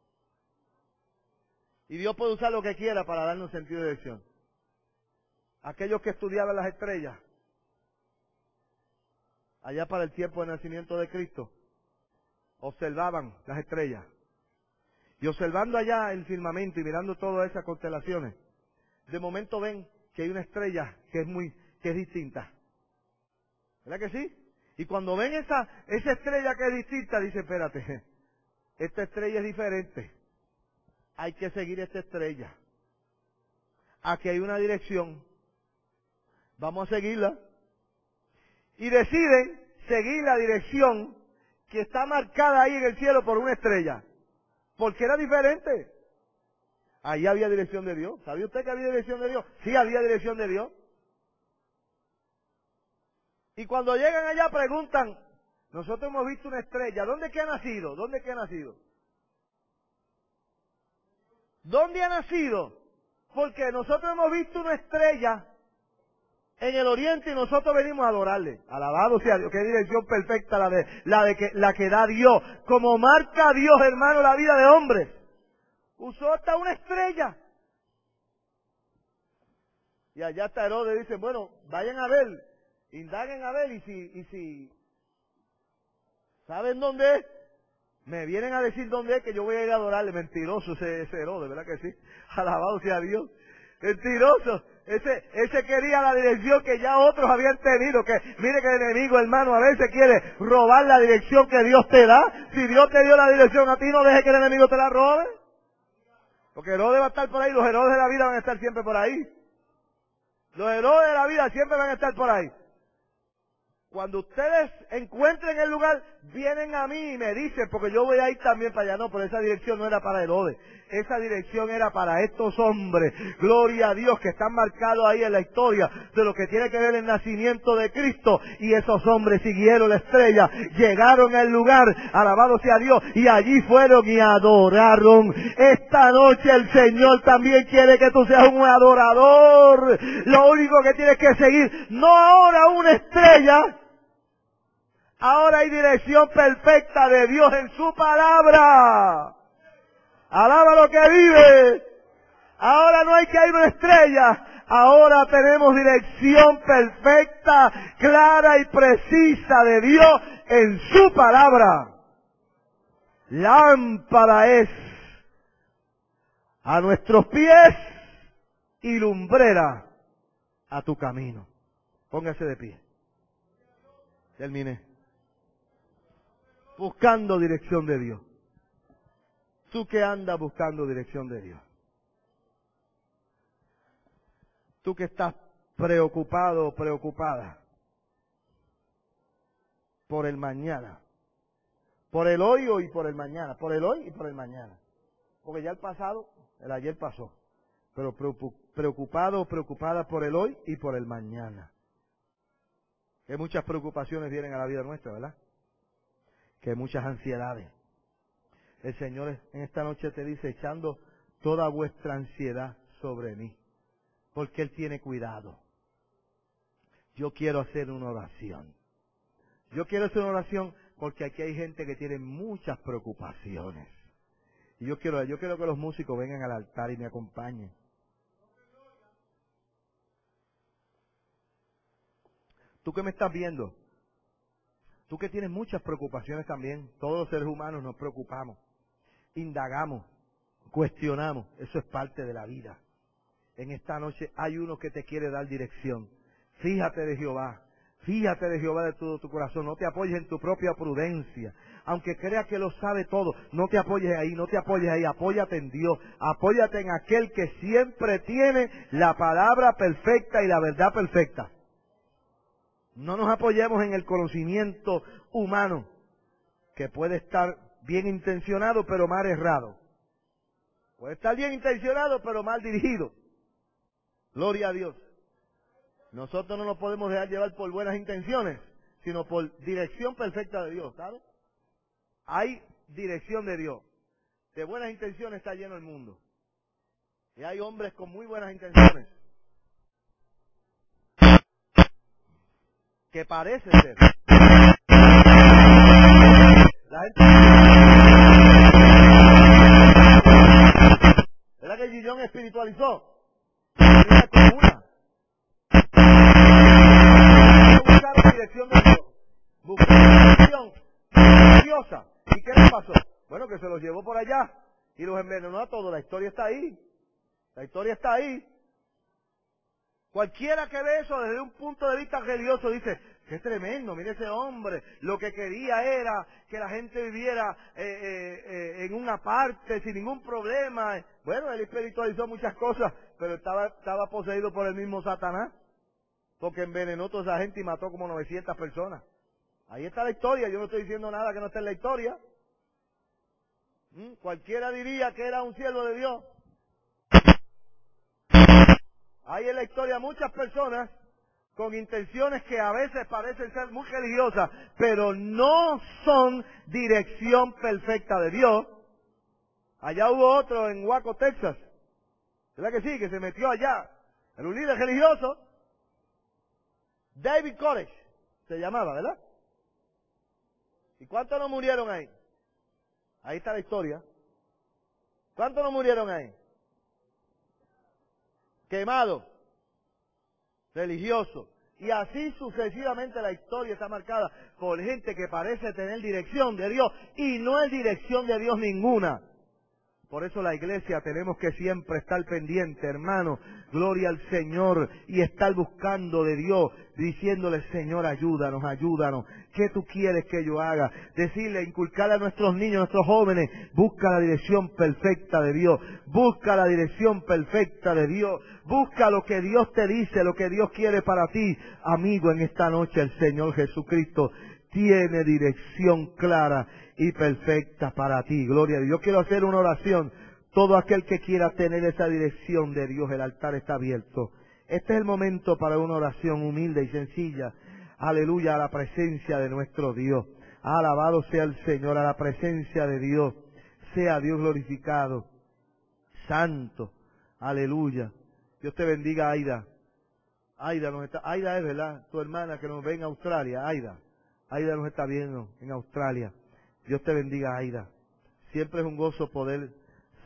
Y Dios puede usar lo que quiera para darnos sentido de dirección. Aquellos que estudiaban las estrellas, allá para el tiempo del nacimiento de Cristo, observaban las estrellas. Y observando allá el firmamento y mirando todas esas constelaciones, de momento ven que hay una estrella que es distinta. ¿Verdad que sí? Y cuando ven esa estrella que es distinta, dicen, espérate, esta estrella es diferente. Hay que seguir esta estrella. Aquí hay una dirección. Vamos a seguirla. Y deciden seguir la dirección que está marcada ahí en el cielo por una estrella. Porque era diferente. Ahí había dirección de Dios. ¿Sabía usted que había dirección de Dios? Sí, había dirección de Dios. Y cuando llegan allá preguntan, nosotros hemos visto una estrella. ¿Dónde es que ha nacido? ¿Dónde es que ha nacido? ¿Dónde ha nacido? Porque nosotros hemos visto una estrella en el oriente y nosotros venimos a adorarle. Alabado sea Dios. Qué dirección perfecta la que da Dios. Como marca Dios, hermano, la vida de hombres. Usó hasta una estrella. Y allá está Herodes, dice, bueno, vayan a ver, indaguen a ver, y si ¿saben dónde es? Me vienen a decir dónde es, que yo voy a ir a adorarle. Mentiroso ese Herodes, ¿verdad que sí? Alabado sea Dios. Mentiroso. Ese quería la dirección que ya otros habían tenido. Que mire que el enemigo, hermano, a veces quiere robar la dirección que Dios te da. Si Dios te dio la dirección a ti, no dejes que el enemigo te la robe. Porque Herodes va a estar por ahí, los Herodes de la vida van a estar siempre por ahí. Los Herodes de la vida siempre van a estar por ahí. Cuando ustedes encuentren el lugar, vienen a mí y me dicen, porque yo voy a ir también para allá. No, pero esa dirección no era para Herodes. Esa dirección era para estos hombres, gloria a Dios, que están marcados ahí en la historia de lo que tiene que ver el nacimiento de Cristo. Y esos hombres siguieron la estrella, llegaron al lugar, alabado sea Dios, y allí fueron y adoraron. Esta noche el Señor también quiere que tú seas un adorador. Lo único que tienes que seguir, no ahora una estrella, ahora hay dirección perfecta de Dios en su palabra. Alaba lo que vive. Ahora no hay que ir una estrella. Ahora tenemos dirección perfecta, clara y precisa de Dios en su palabra. Lámpara es a nuestros pies y lumbrera a tu camino. Póngase de pie. Terminé. Buscando dirección de Dios. ¿Tú que andas buscando dirección de Dios? ¿Tú que estás preocupado o preocupada por el mañana? Por el hoy y por el mañana. Por el hoy y por el mañana. Porque ya el pasado, el ayer pasó. Pero preocupado o preocupada por el hoy y por el mañana. Que muchas preocupaciones vienen a la vida nuestra, ¿verdad? Que muchas ansiedades. El Señor en esta noche te dice, echando toda vuestra ansiedad sobre mí, porque Él tiene cuidado. Yo quiero hacer una oración. Yo quiero hacer una oración porque aquí hay gente que tiene muchas preocupaciones. Y yo quiero que los músicos vengan al altar y me acompañen. Tú que me estás viendo, tú que tienes muchas preocupaciones también, todos los seres humanos nos preocupamos, indagamos, cuestionamos, eso es parte de la vida. En esta noche hay uno que te quiere dar dirección. Fíjate de Jehová de todo tu corazón, no te apoyes en tu propia prudencia, aunque creas que lo sabe todo, no te apoyes ahí, apóyate en Dios, apóyate en aquel que siempre tiene la palabra perfecta y la verdad perfecta. No nos apoyemos en el conocimiento humano, que puede estar bien intencionado pero mal errado. Puede estar bien intencionado pero mal dirigido. Gloria a Dios. Nosotros no nos podemos dejar llevar por buenas intenciones, sino por dirección perfecta de Dios, ¿sabes? Hay dirección de Dios. De buenas intenciones está lleno el mundo. Y hay hombres con muy buenas intenciones, que parece ser. La gente... ¿Verdad que Gillón espiritualizó? Era como una. Buscar la dirección de Dios. Buscar la dirección religiosa. ¿Y qué les pasó? Bueno, que se los llevó por allá y los envenenó a todos. La historia está ahí. La historia está ahí. Cualquiera que ve eso desde un punto de vista religioso dice, qué tremendo, mire ese hombre, lo que quería era que la gente viviera en una parte sin ningún problema. Bueno, él espiritualizó muchas cosas, pero estaba poseído por el mismo Satanás, porque envenenó a toda esa gente y mató como 900 personas. Ahí está la historia, yo no estoy diciendo nada que no esté en la historia. Cualquiera diría que era un siervo de Dios. Hay en la historia muchas personas con intenciones que a veces parecen ser muy religiosas, pero no son dirección perfecta de Dios. Allá hubo otro en Waco, Texas, ¿verdad que sí? Que se metió allá. Era un líder religioso, David Koresh se llamaba, ¿verdad? ¿Y cuántos no murieron ahí? Ahí está la historia. ¿Cuántos no murieron ahí? Quemados, religiosos. Y así sucesivamente la historia está marcada por gente que parece tener dirección de Dios y no es dirección de Dios ninguna. Por eso la iglesia tenemos que siempre estar pendiente, hermano, gloria al Señor, y estar buscando de Dios, diciéndole, Señor, ayúdanos, ayúdanos, ¿qué tú quieres que yo haga? Decirle, inculcar a nuestros niños, a nuestros jóvenes, busca la dirección perfecta de Dios, busca la dirección perfecta de Dios, busca lo que Dios te dice, lo que Dios quiere para ti. Amigo, en esta noche el Señor Jesucristo tiene dirección clara y perfecta para ti. Gloria a Dios. Yo quiero hacer una oración. Todo aquel que quiera tener esa dirección de Dios, el altar está abierto. Este es el momento para una oración humilde y sencilla. Aleluya, a la presencia de nuestro Dios. Alabado sea el Señor, a la presencia de Dios. Sea Dios glorificado. Santo. Aleluya. Dios te bendiga, Aida. Aida es, ¿verdad? Tu hermana que nos ve en Australia, Aida. Aida nos está viendo en Australia. Dios te bendiga, Aida. Siempre es un gozo poder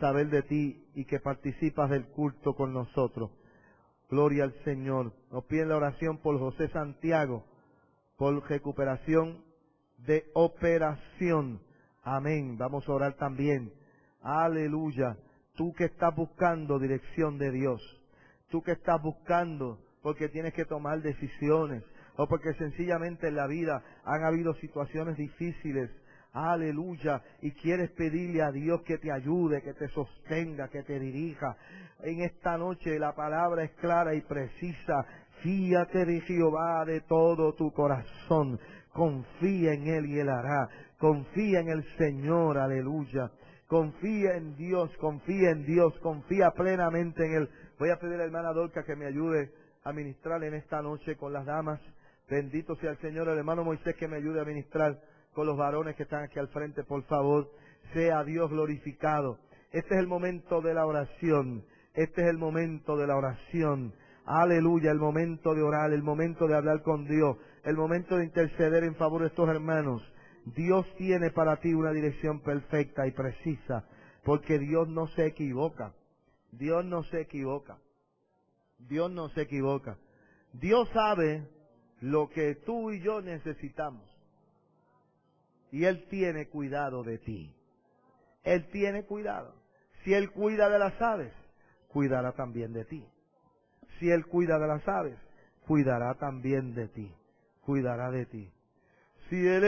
saber de ti y que participas del culto con nosotros. Gloria al Señor. Nos piden la oración por José Santiago, por recuperación de operación. Amén. Vamos a orar también. Aleluya. Tú que estás buscando dirección de Dios. Tú que estás buscando porque tienes que tomar decisiones. O porque sencillamente en la vida han habido situaciones difíciles. Aleluya. Y quieres pedirle a Dios que te ayude, que te sostenga, que te dirija. En esta noche la palabra es clara y precisa. Fíate de Jehová de todo tu corazón. Confía en Él y Él hará. Confía en el Señor, aleluya. Confía en Dios, confía plenamente en Él. Voy a pedir a la hermana Dorca que me ayude a ministrar en esta noche con las damas. Bendito sea el Señor. El hermano Moisés que me ayude a ministrar con los varones que están aquí al frente, por favor. Sea Dios glorificado. Este es el momento de la oración. Este es el momento de la oración. Aleluya, el momento de orar, el momento de hablar con Dios, el momento de interceder en favor de estos hermanos. Dios tiene para ti una dirección perfecta y precisa, porque Dios no se equivoca. Dios no se equivoca. Dios no se equivoca. Dios sabe lo que tú y yo necesitamos. Y Él tiene cuidado de ti. Él tiene cuidado. Si Él cuida de las aves, cuidará también de ti. Si Él cuida de las aves, cuidará también de ti. Cuidará de ti. Si el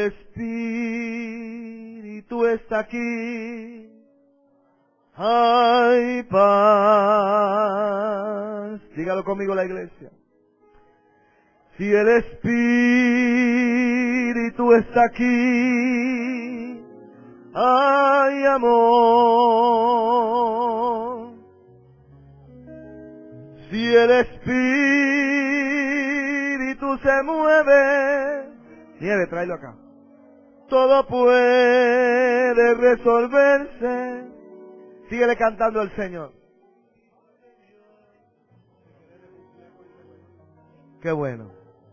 Espíritu está aquí, hay paz. Dígalo conmigo la iglesia. Si el Espíritu está aquí, hay amor. Si el Espíritu se mueve, Nieve, tráelo acá. Todo puede resolverse. Síguele cantando al Señor. Qué bueno.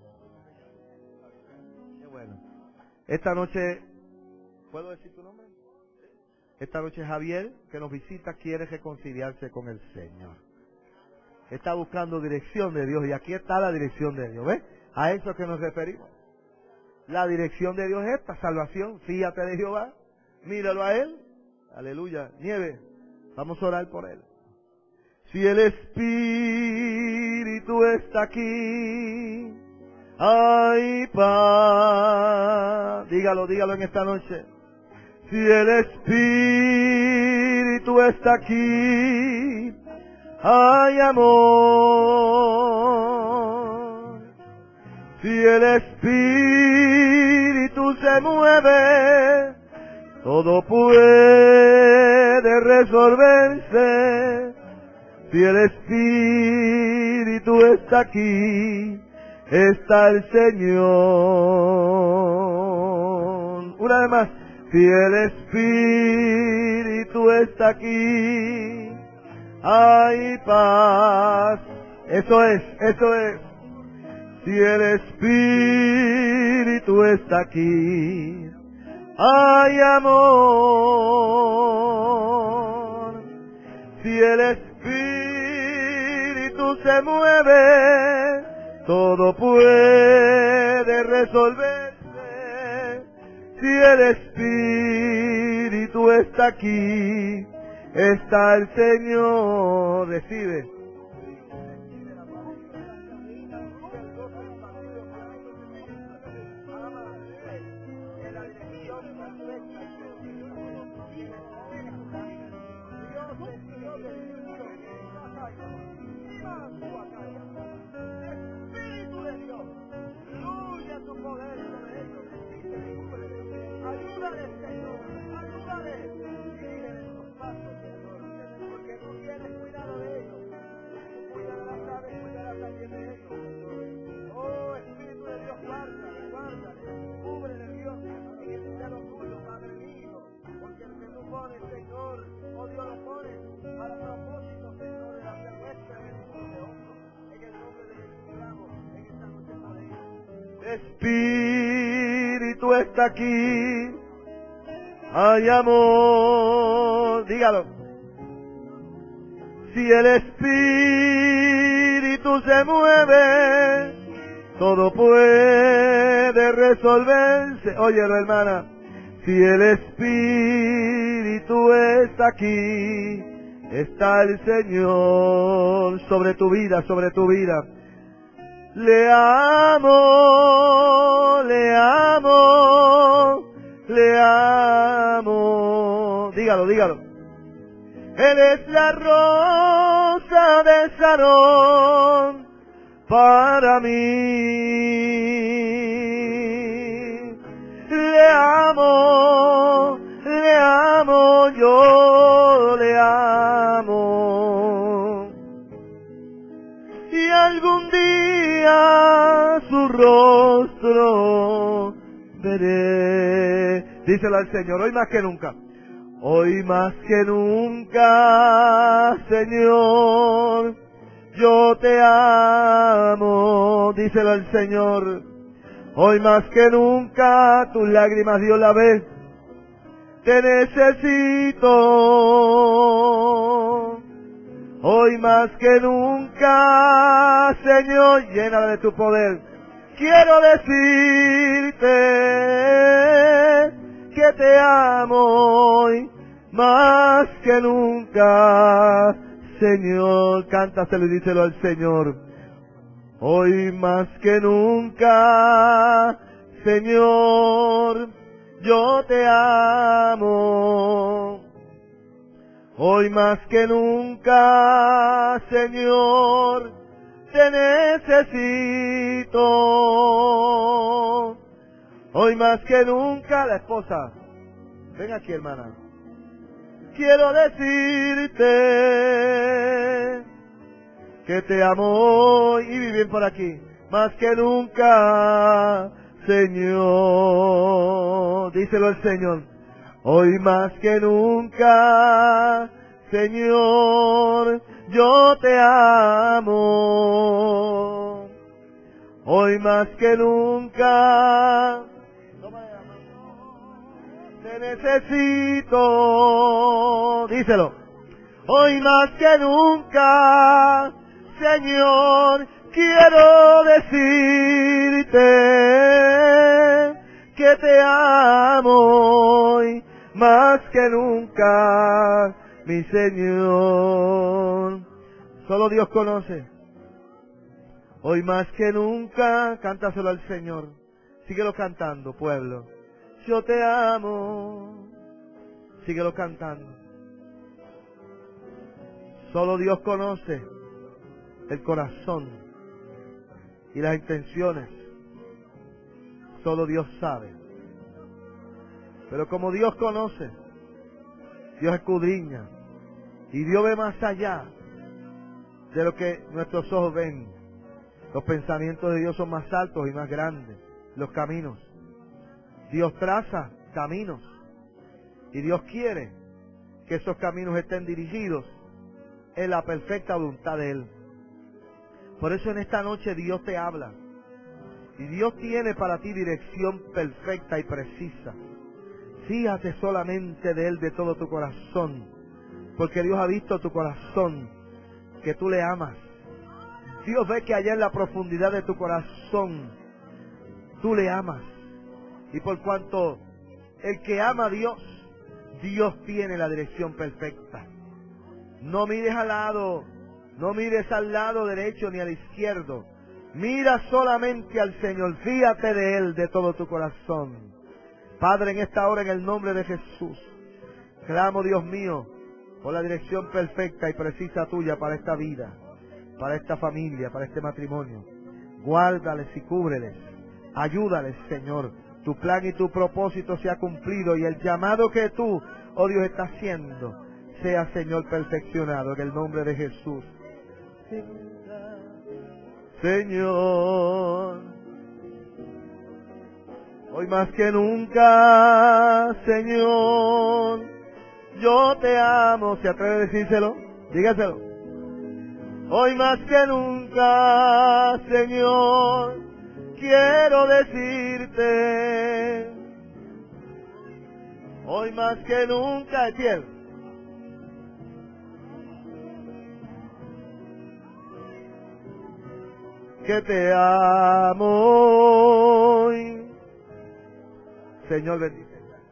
Qué bueno. Esta noche, ¿puedo decir tu nombre? Esta noche Javier, que nos visita, quiere reconciliarse con el Señor. Está buscando dirección de Dios y aquí está la dirección de Dios. ¿Ves? A eso que nos referimos. La dirección de Dios es esta, salvación. Fíjate de Jehová, míralo a Él. Aleluya. Nieve, vamos a orar por Él. Si el Espíritu está aquí, hay paz. Dígalo en esta noche. Si el Espíritu está aquí, hay amor. Si el Espíritu se mueve, todo puede resolverse. Si el Espíritu está aquí, está el Señor. Una vez más. Si el Espíritu está aquí, hay paz. Eso es. Si el Espíritu está aquí, hay amor. Si el Espíritu se mueve, todo puede resolverse. Si el Espíritu está aquí, está el Señor. Recibe. Espíritu de Dios, fluye tu poder sobre ellos. Ayúdale, Señor, ayúdale. Sigue sus pasos, Señor, porque tú tienes cuidado de ellos. Tú cuidas de las aves, cuidarás también de ellos. Oh, Espíritu de Dios, guárdale, cúbrele, Dios, en el cielo tuyo, Padre mío, porque el que tú pones, Señor, oh Dios, lo pones para propósito, Señor, de hacer nuestra bendición de hombro. En el nombre de Jesús, oramos en esta noche por ellos. Espíritu está aquí, hay amor. Dígalo. Si el Espíritu se mueve, todo puede resolverse. Óyelo, hermana. Si el Espíritu está aquí, está el Señor sobre tu vida, sobre tu vida. Le amo, le amo, le amo. Dígalo, dígalo. Él es la rosa de Sarón para mí. Le amo, yo le amo. Y algún día su rostro veré. Díselo al Señor, hoy más que nunca. Hoy más que nunca, Señor, yo te amo. Díselo al Señor. Hoy más que nunca, tus lágrimas Dios la ve. Te necesito. Hoy más que nunca, Señor, llénala de tu poder. Quiero decirte que te amo hoy más que nunca, Señor. Cántaselo y díselo al Señor. Hoy más que nunca, Señor, yo te amo. Hoy más que nunca, Señor, te necesito. Hoy más que nunca, la esposa. Ven aquí, hermana. Quiero decirte que te amo hoy. Y vivir por aquí. Más que nunca, Señor. Díselo al Señor. Hoy más que nunca, Señor, yo te amo. Hoy más que nunca, te necesito. Díselo. Hoy más que nunca, Señor, quiero decirte que te amo hoy más que nunca, mi Señor. Solo Dios conoce. Hoy más que nunca, cántaselo al Señor. Síguelo cantando, pueblo. Yo te amo. Síguelo cantando. Solo Dios conoce el corazón y las intenciones. Solo Dios sabe. Pero como Dios conoce, Dios escudriña. Y Dios ve más allá de lo que nuestros ojos ven. Los pensamientos de Dios son más altos y más grandes. Los caminos. Dios traza caminos. Y Dios quiere que esos caminos estén dirigidos en la perfecta voluntad de Él. Por eso en esta noche Dios te habla. Y Dios tiene para ti dirección perfecta y precisa. Fíjate solamente de Él de todo tu corazón. Porque Dios ha visto tu corazón, que tú le amas. Dios ve que allá en la profundidad de tu corazón, tú le amas. Y por cuanto el que ama a Dios, Dios tiene la dirección perfecta. No mires al lado, no mires al lado derecho ni al izquierdo. Mira solamente al Señor, fíjate de Él de todo tu corazón. Padre, en esta hora, en el nombre de Jesús, clamo, Dios mío, por la dirección perfecta y precisa tuya para esta vida, para esta familia, para este matrimonio. Guárdales y cúbreles, ayúdales, Señor. Tu plan y tu propósito se ha cumplido y el llamado que tú, oh Dios, estás haciendo, sea, Señor, perfeccionado en el nombre de Jesús. Señor, hoy más que nunca, Señor, yo te amo. ¿Se atreve a decírselo? Dígaselo. Hoy más que nunca, Señor, quiero decirte. Hoy más que nunca, es fiel. que te amo hoy. Señor, bendice.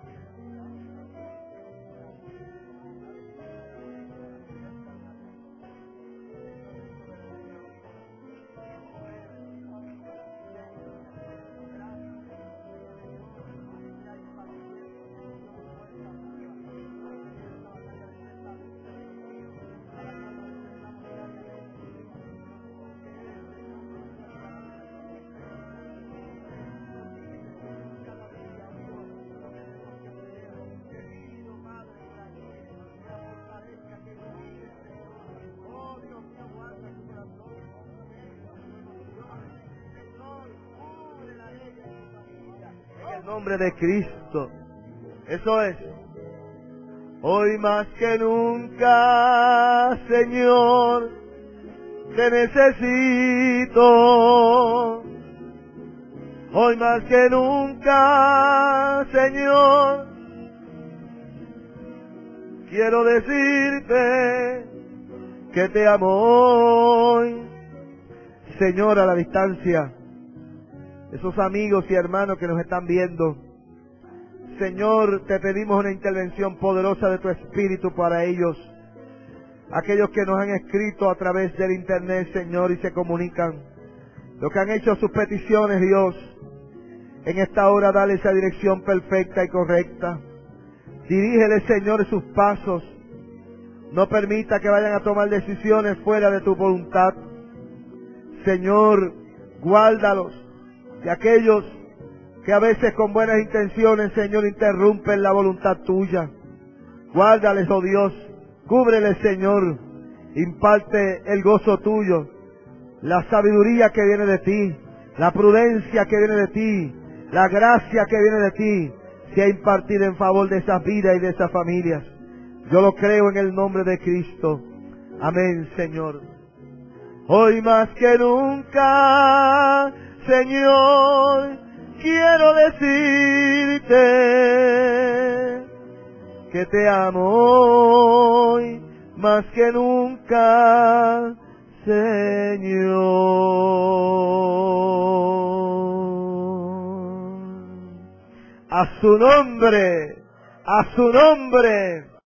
En el nombre de Cristo. Eso es. Hoy más que nunca, Señor, te necesito. Hoy más que nunca, Señor, quiero decirte que te amo hoy. Señor, a la distancia, esos amigos y hermanos que nos están viendo, Señor, te pedimos una intervención poderosa de tu Espíritu para ellos. Aquellos que nos han escrito a través del internet, Señor, y se comunican. Los que han hecho sus peticiones, Dios, en esta hora dale esa dirección perfecta y correcta. Dirígele, Señor, sus pasos. No permita que vayan a tomar decisiones fuera de tu voluntad. Señor, guárdalos de aquellos que a veces con buenas intenciones, Señor, interrumpen la voluntad tuya. Guárdales, oh Dios, cúbreles, Señor, imparte el gozo tuyo, la sabiduría que viene de ti, la prudencia que viene de ti, la gracia que viene de ti, sea impartida en favor de esas vidas y de esas familias. Yo lo creo en el nombre de Cristo. Amén, Señor. Hoy más que nunca, Señor, quiero decirte que te amo hoy más que nunca, Señor. A su nombre, a su nombre.